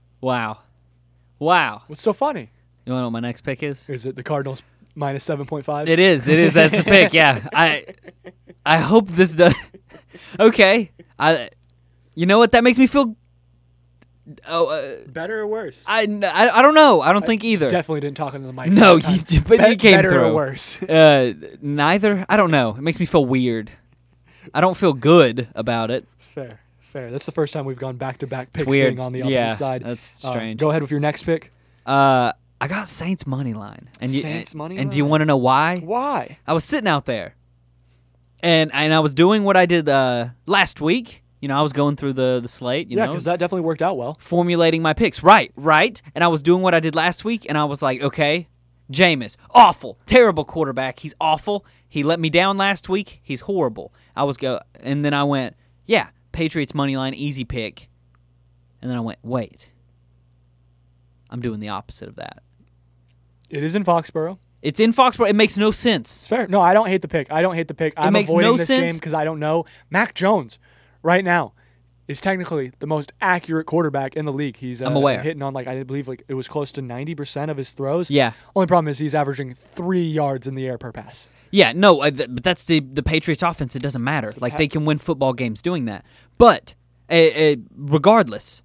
What's so funny? You want to know what my next pick is? Is it the Cardinals -7.5? It is. That's the pick. Yeah. I hope this does. Okay. You know what? That makes me feel. Better or worse? I don't know. I don't think either. Definitely didn't talk into the mic. No, that time. but it came better through. or worse? Neither. I don't know. It makes me feel weird. I don't feel good about it. Fair. That's the first time we've gone back-to-back picks weird. being on the opposite Yeah, side. that's strange. Go ahead with your next pick. I got Saints money line. Saints money And do you line? want to know why? Why? I was sitting out there, and I was doing what I did last week. I was going through the slate. Yeah, because that definitely worked out well. Formulating my picks. Right. And I was doing what I did last week, and I was like, okay, Jameis, awful, terrible quarterback. He's awful. He let me down last week. He's horrible. And then I went, yeah, Patriots money line, easy pick. And then I went, wait, I'm doing the opposite of that. It is in Foxborough. It's in Foxborough. It makes no sense. It's fair. No, I don't hate the pick. I'm makes avoiding no this sense. game because I don't know. Mac Jones, right now, is technically the most accurate quarterback in the league. He's I'm aware. hitting on, I believe, it was close to 90% of his throws. Yeah. Only problem is he's averaging 3 yards in the air per pass. Yeah, no, but that's the Patriots offense. It doesn't matter. Like, they can win football games doing that. But regardless,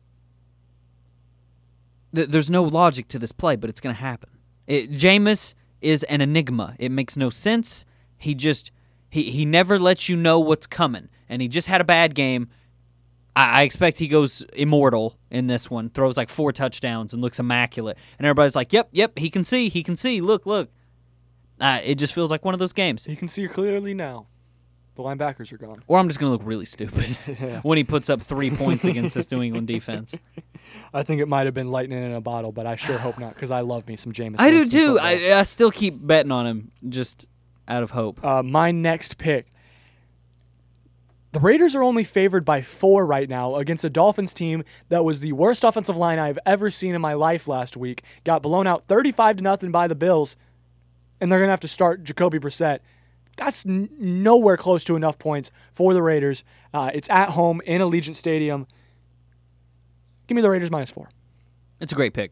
there's no logic to this play, but it's going to happen. Jameis is an enigma. It makes no sense. He never lets you know what's coming, and he just had a bad game. I expect he goes immortal in this one, throws like 4 touchdowns and looks immaculate. And everybody's like, yep, he can see, look. It just feels like one of those games. He can see clearly now. The linebackers are gone. Or I'm just going to look really stupid when he puts up 3 points against this New England defense. I think it might have been lightning in a bottle, but I sure hope not because I love me some Jameis. I do Winston too. football. I still keep betting on him just out of hope. My next pick. The Raiders are only favored by 4 right now against a Dolphins team that was the worst offensive line I've ever seen in my life last week. Got blown out 35-0 by the Bills, and they're going to have to start Jacoby Brissett. That's nowhere close to enough points for the Raiders. It's at home in Allegiant Stadium. Give me the Raiders -4. It's a great pick.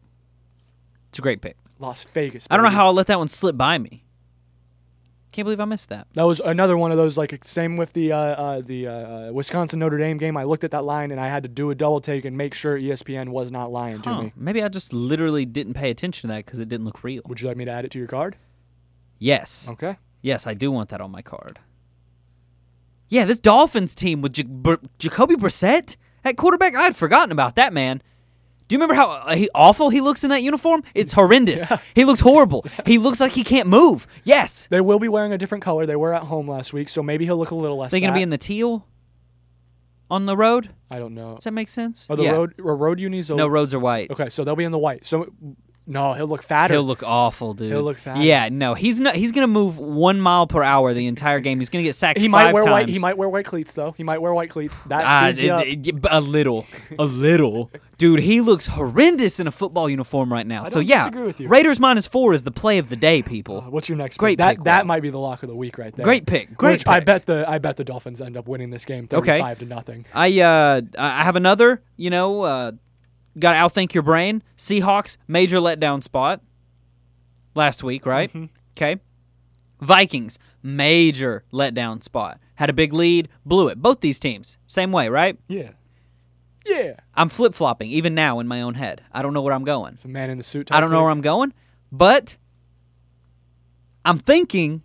Las Vegas. I don't know baby. how I'll let that one slip by me. Can't believe I missed that. That was another one of those, like, same with the Wisconsin-Notre Dame game. I looked at that line, and I had to do a double take and make sure ESPN was not lying to me. Maybe I just literally didn't pay attention to that because it didn't look real. Would you like me to add it to your card? Yes. Okay. Yes, I do want that on my card. Yeah, this Dolphins team with Jacoby Brissett at quarterback, I had forgotten about that, man. Do you remember how awful he looks in that uniform? It's horrendous. Yeah. He looks horrible. He looks like he can't move. Yes. They will be wearing a different color. They were at home last week, so maybe he'll look a little less They're going to be in the teal on the road? I don't know. Does that make sense? Are road unis? No, roads are white. Okay, so they'll be in the white. So no, he'll look fatter. He'll look awful, dude. He'll look fatter. Yeah, no, he's not. He's gonna move 1 mile per hour the entire game. He's gonna get sacked he 5 might wear times. White. He might wear white cleats though. He might wear white cleats. That speeds you up. A little, dude. He looks horrendous in a football uniform right now. I So don't yeah, disagree with you. Raiders -4 is the play of the day, people. What's your next Great pick? pick, That Will. might be the lock of the week right there. Great pick. Great Which pick. I bet the Dolphins end up winning this game 35-0. I have another. Got to outthink your brain. Seahawks major letdown spot. Last week, right? Okay. Vikings, major letdown spot. Had a big lead, blew it. Both these teams, same way, right? Yeah. I'm flip-flopping, even now in my own head. I don't know where I'm going. It's a man in the suit type I don't know pick. where I'm going, but I'm thinking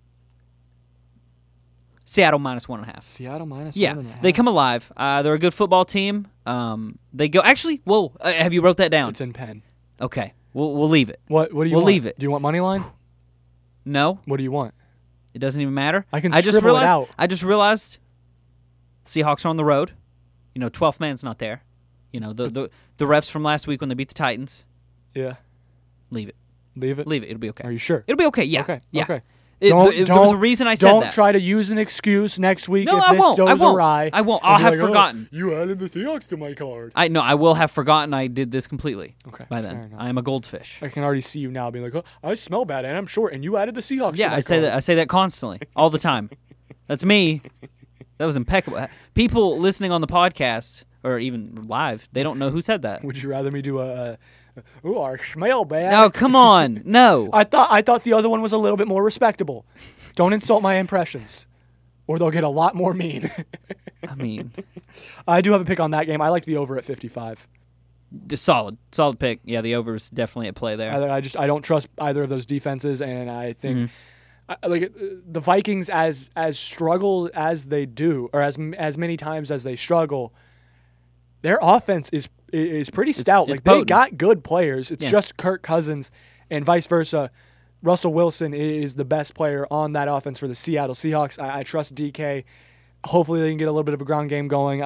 Seattle -1.5. Seattle -1.5. Yeah, they come alive. They're a good football team. They go. Actually, whoa. Have you wrote that down? It's in pen. Okay, we'll leave it. What do you want? We'll leave it. Do you want money line? No, What do you want? it doesn't even matter. I can just scribble it realized, out. I just realized Seahawks are on the road. 12th man's not there. The refs from last week when they beat the Titans. Yeah. Leave it. Leave it? Leave it. It'll be okay. Are you sure? It'll be okay. Yeah. Okay. Yeah. Okay. There was a reason I said don't that. try to use an excuse next week No, if I this won't. goes I won't. awry. I won't. and I'll be have like, forgotten. You added the Seahawks to my card. I will have forgotten I did this completely. Okay, By fair then, enough. I am a goldfish. I can already see you now being like, I smell bad and I'm short, and you added the Seahawks to Yeah, my I say card. that. I say that constantly, all the time. That's me. That was impeccable. People listening on the podcast or even live, they don't know who said that. Would you rather me do I smell bad? No, come on, no. I thought the other one was a little bit more respectable. Don't insult my impressions, or they'll get a lot more mean. I mean, I do have a pick on that game. I like the over at 55. solid pick. Yeah, the over is definitely at play there. I don't trust either of those defenses, and I think the Vikings as struggle as they do, or as many times as they struggle, their offense is pretty stout. It's they potent. got good players. It's Yeah. just Kirk Cousins and vice versa. Russell Wilson is the best player on that offense for the Seattle Seahawks. I trust DK. Hopefully they can get a little bit of a ground game going.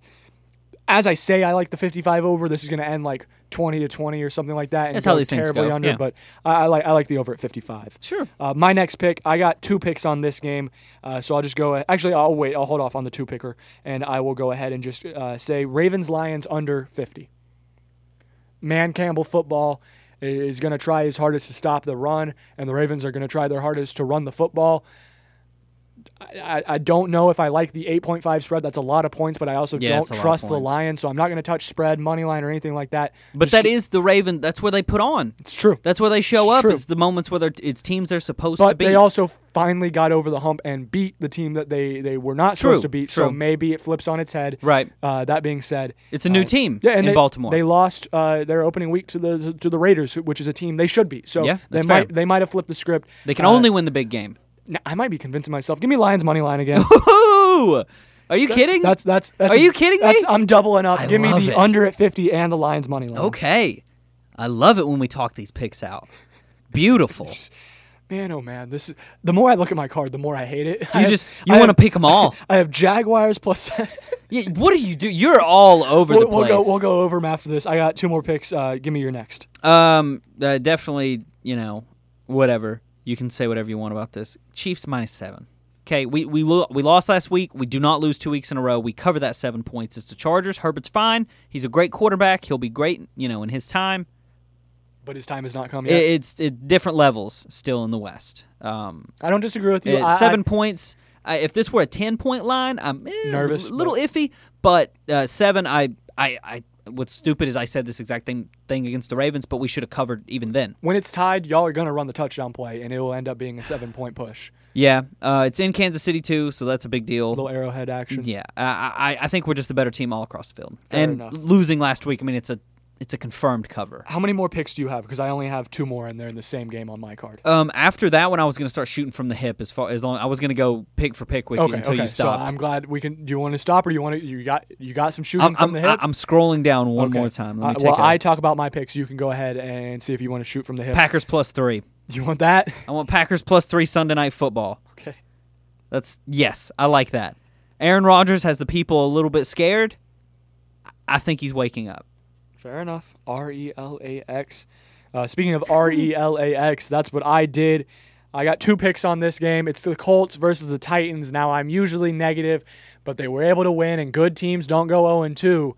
As I say, I like the 55 over. This is going to end like 20-20 or something like that. And That's go how these things terribly go, under, yeah. but I like the over at 55. Sure. My next pick, I got 2 picks on this game, so I'll just go. Actually, I'll wait. I'll hold off on the 2 picker, and I will go ahead and just say Ravens Lions under 50. Man Campbell football is going to try his hardest to stop the run, and the Ravens are going to try their hardest to run the football. I don't know if I like the 8.5 spread. That's a lot of points, but I also Yeah, don't it's a lot of trust the points. Lions, so I'm not going to touch spread, money line, or anything like that. But that is the Raven. That's where they put on. It's true. That's where they show up. True. It's the moments where it's teams they're supposed to But beat. they also finally got over the hump and beat the team that they were not supposed to beat. So true. maybe it flips on its head. Right. That being said, It's a new team and in Baltimore. They lost their opening week to the Raiders, which is a team they should beat. So Yeah, they that's fair. might have flipped the script. They can only win the big game. I might be convincing myself. Give me Lions money line again. Ooh! Are you kidding? That's Are you kidding me? I'm doubling up. I Give me love the it. under at 50 and the Lions money line. Okay. I love it when we talk these picks out. Beautiful. Man, oh man, this is the more I look at my card, the more I hate it. You want to pick them all. I have Jaguars plus. Yeah, what do you do? You're all over the place. We'll go over them after this. I got 2 more picks. Give me your next. Definitely, whatever. You can say whatever you want about this. Chiefs -7. Okay, we lost last week. We do not lose 2 weeks in a row. We cover that 7 points. It's the Chargers. Herbert's fine. He's a great quarterback. He'll be great, in his time. But his time has not come yet. It's different levels still in the West. I don't disagree with you. 7 points. If this were a 10-point line, I'm Nervous, a little iffy. But 7, what's stupid is I said this exact thing against the Ravens, but we should have covered even then. When it's tied, y'all are going to run the touchdown play, and it will end up being a 7-point push. Yeah, it's in Kansas City too, so that's a big deal. Little arrowhead action. Yeah, I think we're just a better team all across the field. Fair and enough. losing last week, I mean, it's a confirmed cover. How many more picks do you have? Because I only have 2 more, and they're in the same game on my card. After that one, I was going to start shooting from the hip. As long I was going to go pick for pick with you until you stopped. So I'm glad we can. Do you want to stop, or you got some shooting from the hip? I'm scrolling down one Okay. more time. Let me take I talk about my picks. You can go ahead and see if you want to shoot from the hip. Packers +3. You want that? I want Packers +3 Sunday Night Football. Okay. Yes, I like that. Aaron Rodgers has the people a little bit scared. I think he's waking up. Fair enough. RELAX. Speaking of RELAX, that's what I did. I got 2 picks on this game. It's the Colts versus the Titans. Now, I'm usually negative, but they were able to win, and good teams don't go 0-2.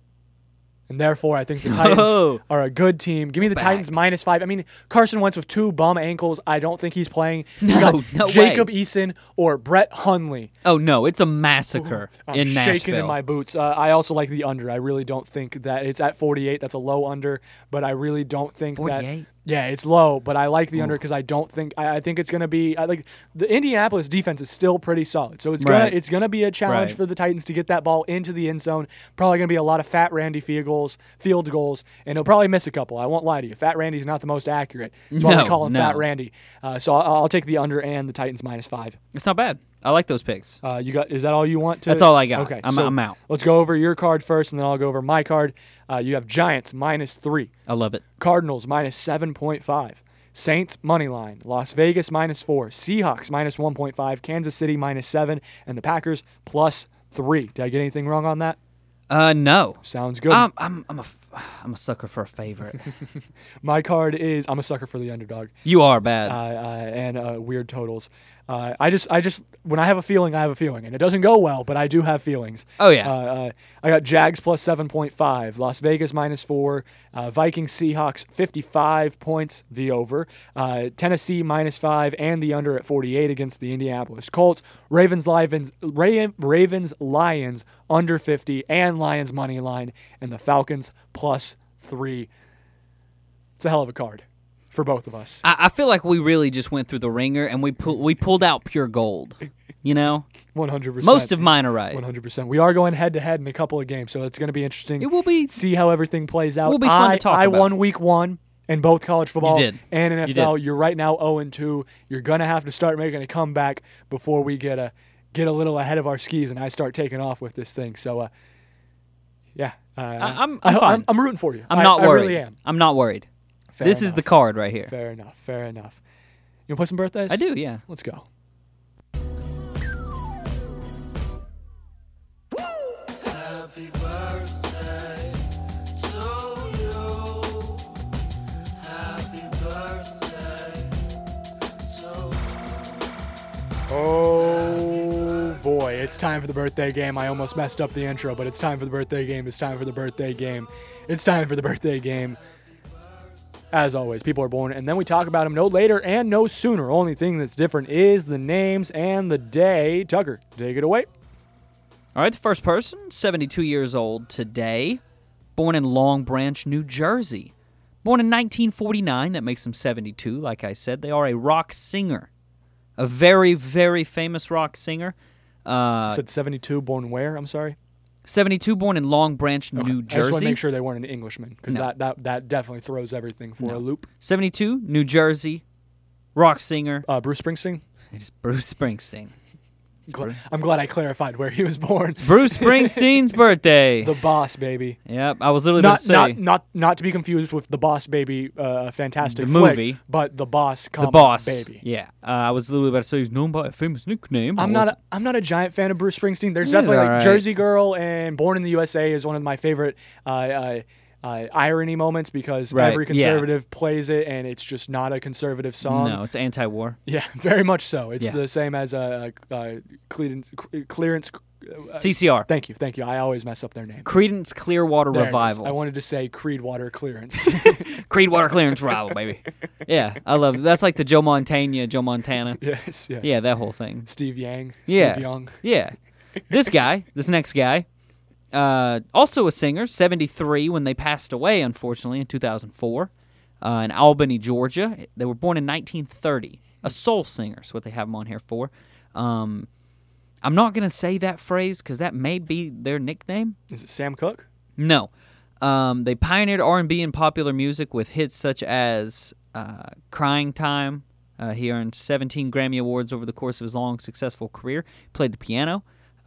And therefore, I think the Titans are a good team. Give me the Titans -5. I mean, Carson Wentz with 2 bum ankles. I don't think he's playing. You got Jacob Eason or Brett Hundley. Oh, no. It's a massacre in Nashville. I'm shaking in my boots. I also like the under. I really don't think that it's at 48. That's a low under, but I really don't think 48? that. Yeah, it's low, but I like the under because I don't think I think it's going to be like the Indianapolis defense is still pretty solid. So it's gonna be a challenge for the Titans to get that ball into the end zone. Probably going to be a lot of Fat Randy field goals, and he'll probably miss a couple. I won't lie to you. Fat Randy's not the most accurate. That's why we call him Fat Randy. So I'll take the under and the Titans -5. It's not bad. I like those picks. Is that all you want to? That's all I got. Okay, I'm out. Let's go over your card first, and then I'll go over my card. You have Giants -3. I love it. Cardinals -7.5. Saints money line. Las Vegas -4. Seahawks -1.5. Kansas City -7, and the Packers +3. Did I get anything wrong on that? No. Sounds good. I'm a sucker for a favorite. My card is I'm a sucker for the underdog. You are bad. And weird totals. I just when I have a feeling, I have a feeling, and it doesn't go well, but I do have feelings. Oh yeah. I got Jags +7.5, Las Vegas -4, Vikings Seahawks 55 points, the over, Tennessee -5, and the under at 48 against the Indianapolis Colts. Ravens Lions under 50, and Lions money line, and the Falcons +3. It's a hell of a card for both of us. I feel like we really just went through the ringer and we pulled out pure gold. 100%. Most of mine are right. 100%. We are going head-to-head in a couple of games, so it's going to be interesting. It will be. See how everything plays out. It will be fun to talk I about. won week 1 in both college football You did. and You NFL. did. You're right now 0-2. You're going to have to start making a comeback before we get a little ahead of our skis and I start taking off with this thing. So, yeah. I'm fine. I'm rooting for you. I'm not worried. I really am. I'm not worried. This is the card right here. Fair enough. Fair enough. You want to play some birthdays? I do, yeah. Let's go. Happy birthday to you. Happy birthday to Oh boy, it's time for the birthday game. I almost messed up the intro, but it's time for the birthday game. It's time for the birthday game. It's time for the birthday game. As always, people are born, and then we talk about them no later and no sooner. Only thing that's different is the names and the day. Tucker, take it away. All right, the first person, 72 years old today, born in Long Branch, New Jersey. Born in 1949, that makes him 72, like I said. They are a rock singer, a very, very famous rock singer. You said 72, born where? I'm sorry. 72, born in Long Branch, New I just Jersey. want to make sure they weren't an Englishman, because No. that definitely throws everything for a loop. 72, New Jersey, rock singer. Bruce Springsteen? It is Bruce Springsteen. I'm glad I clarified where he was born. Bruce Springsteen's birthday. The Boss Baby. Yep, I was literally about to say. Not to be confused with the Boss Baby, fantastic The flick, movie. but the Boss, The Boss. Baby. Yeah, I was literally about to say he's known by a famous nickname. I'm not a giant fan of Bruce Springsteen. There's He's definitely like alright. Jersey Girl and Born in the USA is one of my favorite irony moments, because Right, every yeah. conservative plays it and it's just not a conservative song. No, it's anti-war. Yeah, very much so. It's Yeah. the same as Clearance. CCR. Thank you. I always mess up their name. Creedence Clearwater There it is. Revival. I wanted to say Creedwater Clearance. Creedwater Clearance Revival, baby. Yeah, I love it. That's like the Joe Montana. yes. Yeah, that whole thing. Steve Yang. Yeah. Steve Young. Yeah. This next guy, also a singer, 73 when they passed away, unfortunately, in 2004, in Albany, Georgia. They were born in 1930. A soul singer is what they have them on here for. I'm not going to say that phrase because that may be their nickname. Is it Sam Cooke? No. They pioneered R&B and popular music with hits such as Crying Time. He earned 17 Grammy Awards over the course of his long, successful career. Played the piano.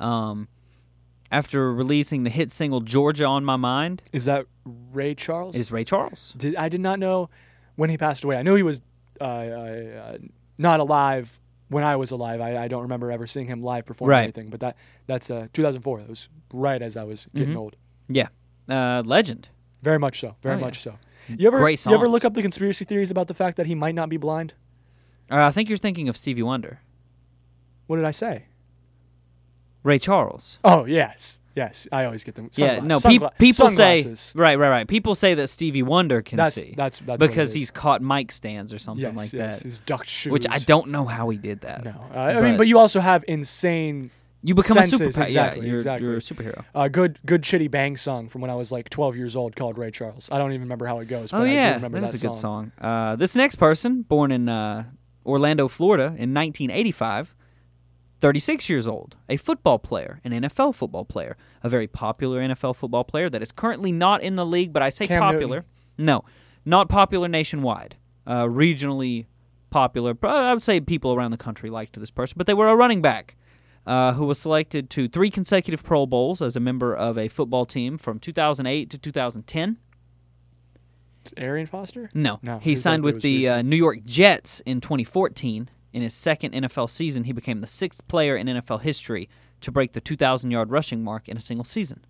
After releasing the hit single Georgia on My Mind. Is that Ray Charles? It is Ray Charles. I did not know when he passed away. I knew he was not alive when I was alive. I don't remember ever seeing him live perform or Right. anything. But that's 2004. That was right as I was getting old. Yeah. Legend. Very much so. Very Oh, yeah. much so. You ever Great You ever songs. look up the conspiracy theories about the fact that he might not be blind? I think you're thinking of Stevie Wonder. What did I say? Ray Charles. Oh, yes. Yes. I always get them. Yeah, no, Sungla- people say sunglasses. right. People say that Stevie Wonder can see. That's what because it is. he's caught mic stands or something yes, like yes, that. his ducked shoes. Which I don't know how he did that. No. I mean, but you also have insane you become senses. a superpower. Exactly, Yeah, exactly. you're a superhero. Good Chitty Bang song from when I was like 12 years old called Ray Charles. I don't even remember how it goes, but Oh I do yeah, remember that that is a good song. This next person, born in Orlando, Florida, in 1985, 36 years old, a football player, an NFL football player, a very popular NFL football player that is currently not in the league, but I say Cam popular. Newton. No, not popular nationwide, regionally popular. I would say people around the country liked this person, but they were a running back who was selected to 3 consecutive Pro Bowls as a member of a football team from 2008 to 2010. It's Arian Foster? No. No, He his signed birthday with was the recent. New York Jets in 2014. In his second NFL season, he became the 6th player in NFL history to break the 2,000-yard rushing mark in a single season.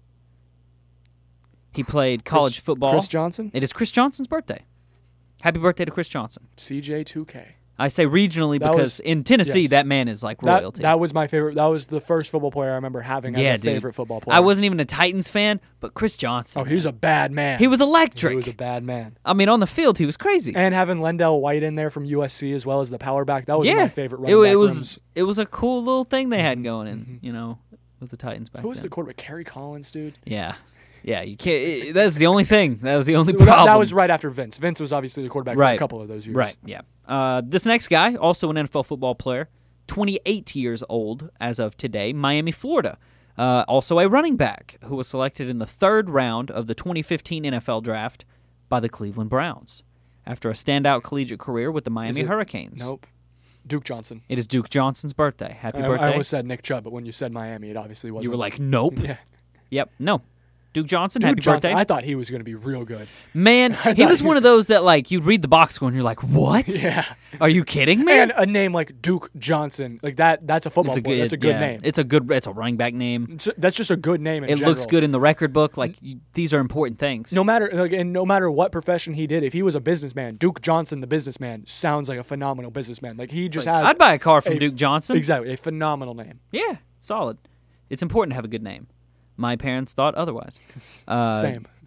He played college football. Chris Johnson? It is Chris Johnson's birthday. Happy birthday to Chris Johnson. CJ2K. I say regionally That because was- in Tennessee, yes. that man is like royalty. That was my favorite. That was the first football player I remember having as yeah, a dude. favorite football player. I wasn't even a Titans fan, but Chris Johnson. Oh, he was a bad man. He was electric. He was a bad man. I mean, on the field, he was crazy. And having Lendell White in there from USC as well as the power back, that was yeah, one of my favorite running back it rooms. was it was a cool little thing they had going in, with the Titans back Who was then. the quarterback? Kerry Collins, dude. Yeah, you can't. That's the only thing. That was the only Well, problem. that was right after Vince. Vince was obviously the quarterback for Right. a couple of those years. Right. Yeah. This next guy, also an NFL football player, 28 years old as of today, Miami, Florida. Also a running back who was selected in the 3rd round of the 2015 NFL Draft by the Cleveland Browns after a standout collegiate career with the Miami it- Hurricanes. Nope. Duke Johnson. It is Duke Johnson's birthday. Happy birthday. I almost said Nick Chubb, but when you said Miami, it obviously wasn't. You were like, nope. Yeah. Yep. No. Duke Johnson, Duke happy Johnson. birthday. I thought he was going to be real good. Man, he was one of those that, like, you'd read the box score and you're like, what? Yeah. Are you kidding me? And a name like Duke Johnson, like that's a football player. That's a good name. It's a running back name. That's just a good name in It general. looks good in the record book. Like, these are important things. No matter what profession he did, if he was a businessman, Duke Johnson, the businessman, sounds like a phenomenal businessman. Like he just has. I'd buy a car from Duke Johnson. Exactly, a phenomenal name. Yeah, solid. It's important to have a good name. My parents thought otherwise. Same.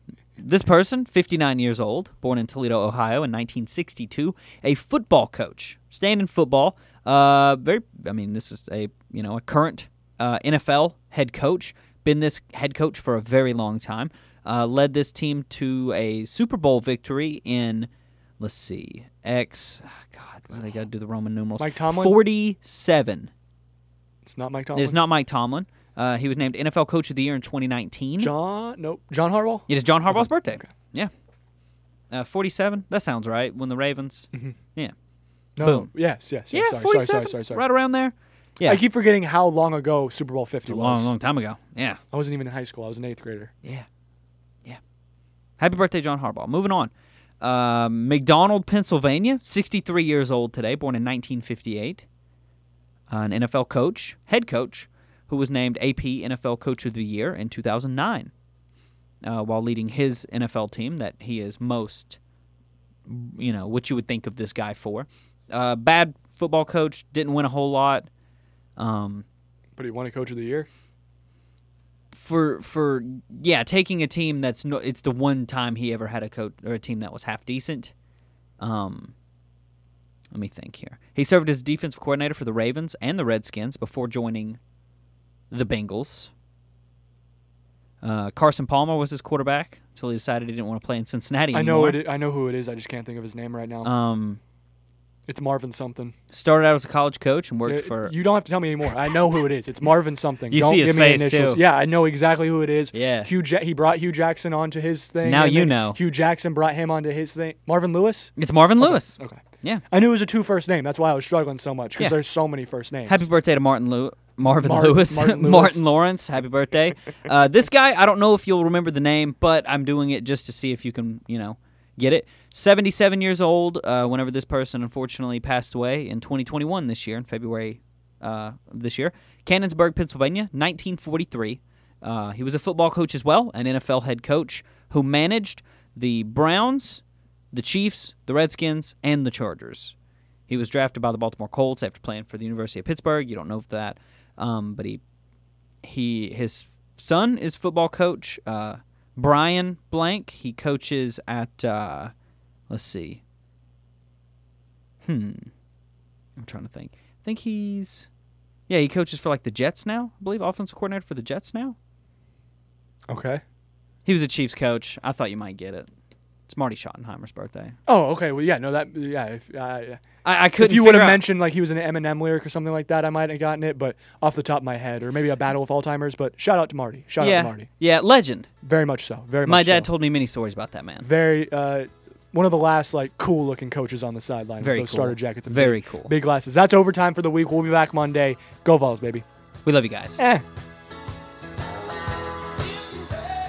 This person, 59 years old, born in Toledo, Ohio in 1962, a football coach, staying in football. This is a current NFL head coach, been this head coach for a very long time, led this team to a Super Bowl victory in, let's see, I got to do the Roman numerals. Mike Tomlin? 47. It's not Mike Tomlin? It's not Mike Tomlin. He was named NFL Coach of the Year in 2019. John Harbaugh? It is John Harbaugh's birthday. Okay. Yeah. 47. That sounds right. When the Ravens. Mm-hmm. Yeah. No. Boom. Yes. Yeah, Sorry. 47. Right around there. Yeah. I keep forgetting how long ago Super Bowl 50 It's a was. long time ago. Yeah. I wasn't even in high school. I was an 8th grader. Yeah. Happy birthday, John Harbaugh. Moving on. McDonald, Pennsylvania, 63 years old today, born in 1958. An NFL coach, head coach, who was named AP NFL Coach of the Year in 2009 while leading his NFL team that he is most, what you would think of this guy for. Bad football coach, didn't win a whole lot. But he won a Coach of the Year? For taking a team it's the one time he ever had a coach or a team that was half decent. Let me think here. He served as defensive coordinator for the Ravens and the Redskins before joining the Bengals. Carson Palmer was his quarterback until he decided he didn't want to play in Cincinnati anymore. I know who it is. I just can't think of his name right now. It's Marvin something. Started out as a college coach and worked for... You don't have to tell me anymore. I know who it is. It's Marvin something. You don't see his give me face, initials. too. Yeah, I know exactly who it is. Yeah. He brought Hugh Jackson onto his thing. Now and you then know. Hugh Jackson brought him onto his thing. Marvin Lewis? It's Marvin Lewis. Okay. Yeah. I knew it was a 2 first name. That's why I was struggling so much, because Yeah. there's so many first names. Happy birthday to Martin Lewis. Martin Lewis. Martin Lawrence, happy birthday. This guy, I don't know if you'll remember the name, but I'm doing it just to see if you can, get it. 77 years old whenever this person unfortunately passed away in 2021 this year, in February of this year. Cannonsburg, Pennsylvania, 1943. He was a football coach as well, an NFL head coach who managed the Browns, the Chiefs, the Redskins, and the Chargers. He was drafted by the Baltimore Colts after playing for the University of Pittsburgh. You don't know that. But his son is football coach Brian Blank. He coaches at let's see. I'm trying to think. I think he coaches for like the Jets now. I believe offensive coordinator for the Jets now. Okay. He was a Chiefs coach. I thought you might get it. It's Marty Schottenheimer's birthday. Oh, okay. Well, yeah, no, that, yeah. I couldn't. If you would figure have out- mentioned like he was an Eminem lyric or something like that, I might have gotten it. But off the top of my head, or maybe a battle with Alzheimer's. But shout out to Marty. Shout out to Marty. Yeah, legend. Very much so. Very much. My dad so. told me many stories about that man. Very. One of the last like cool looking coaches on the sideline. Very with those cool. starter jackets. And Very big, cool. Big glasses. That's overtime for the week. We'll be back Monday. Go Vols, baby. We love you guys.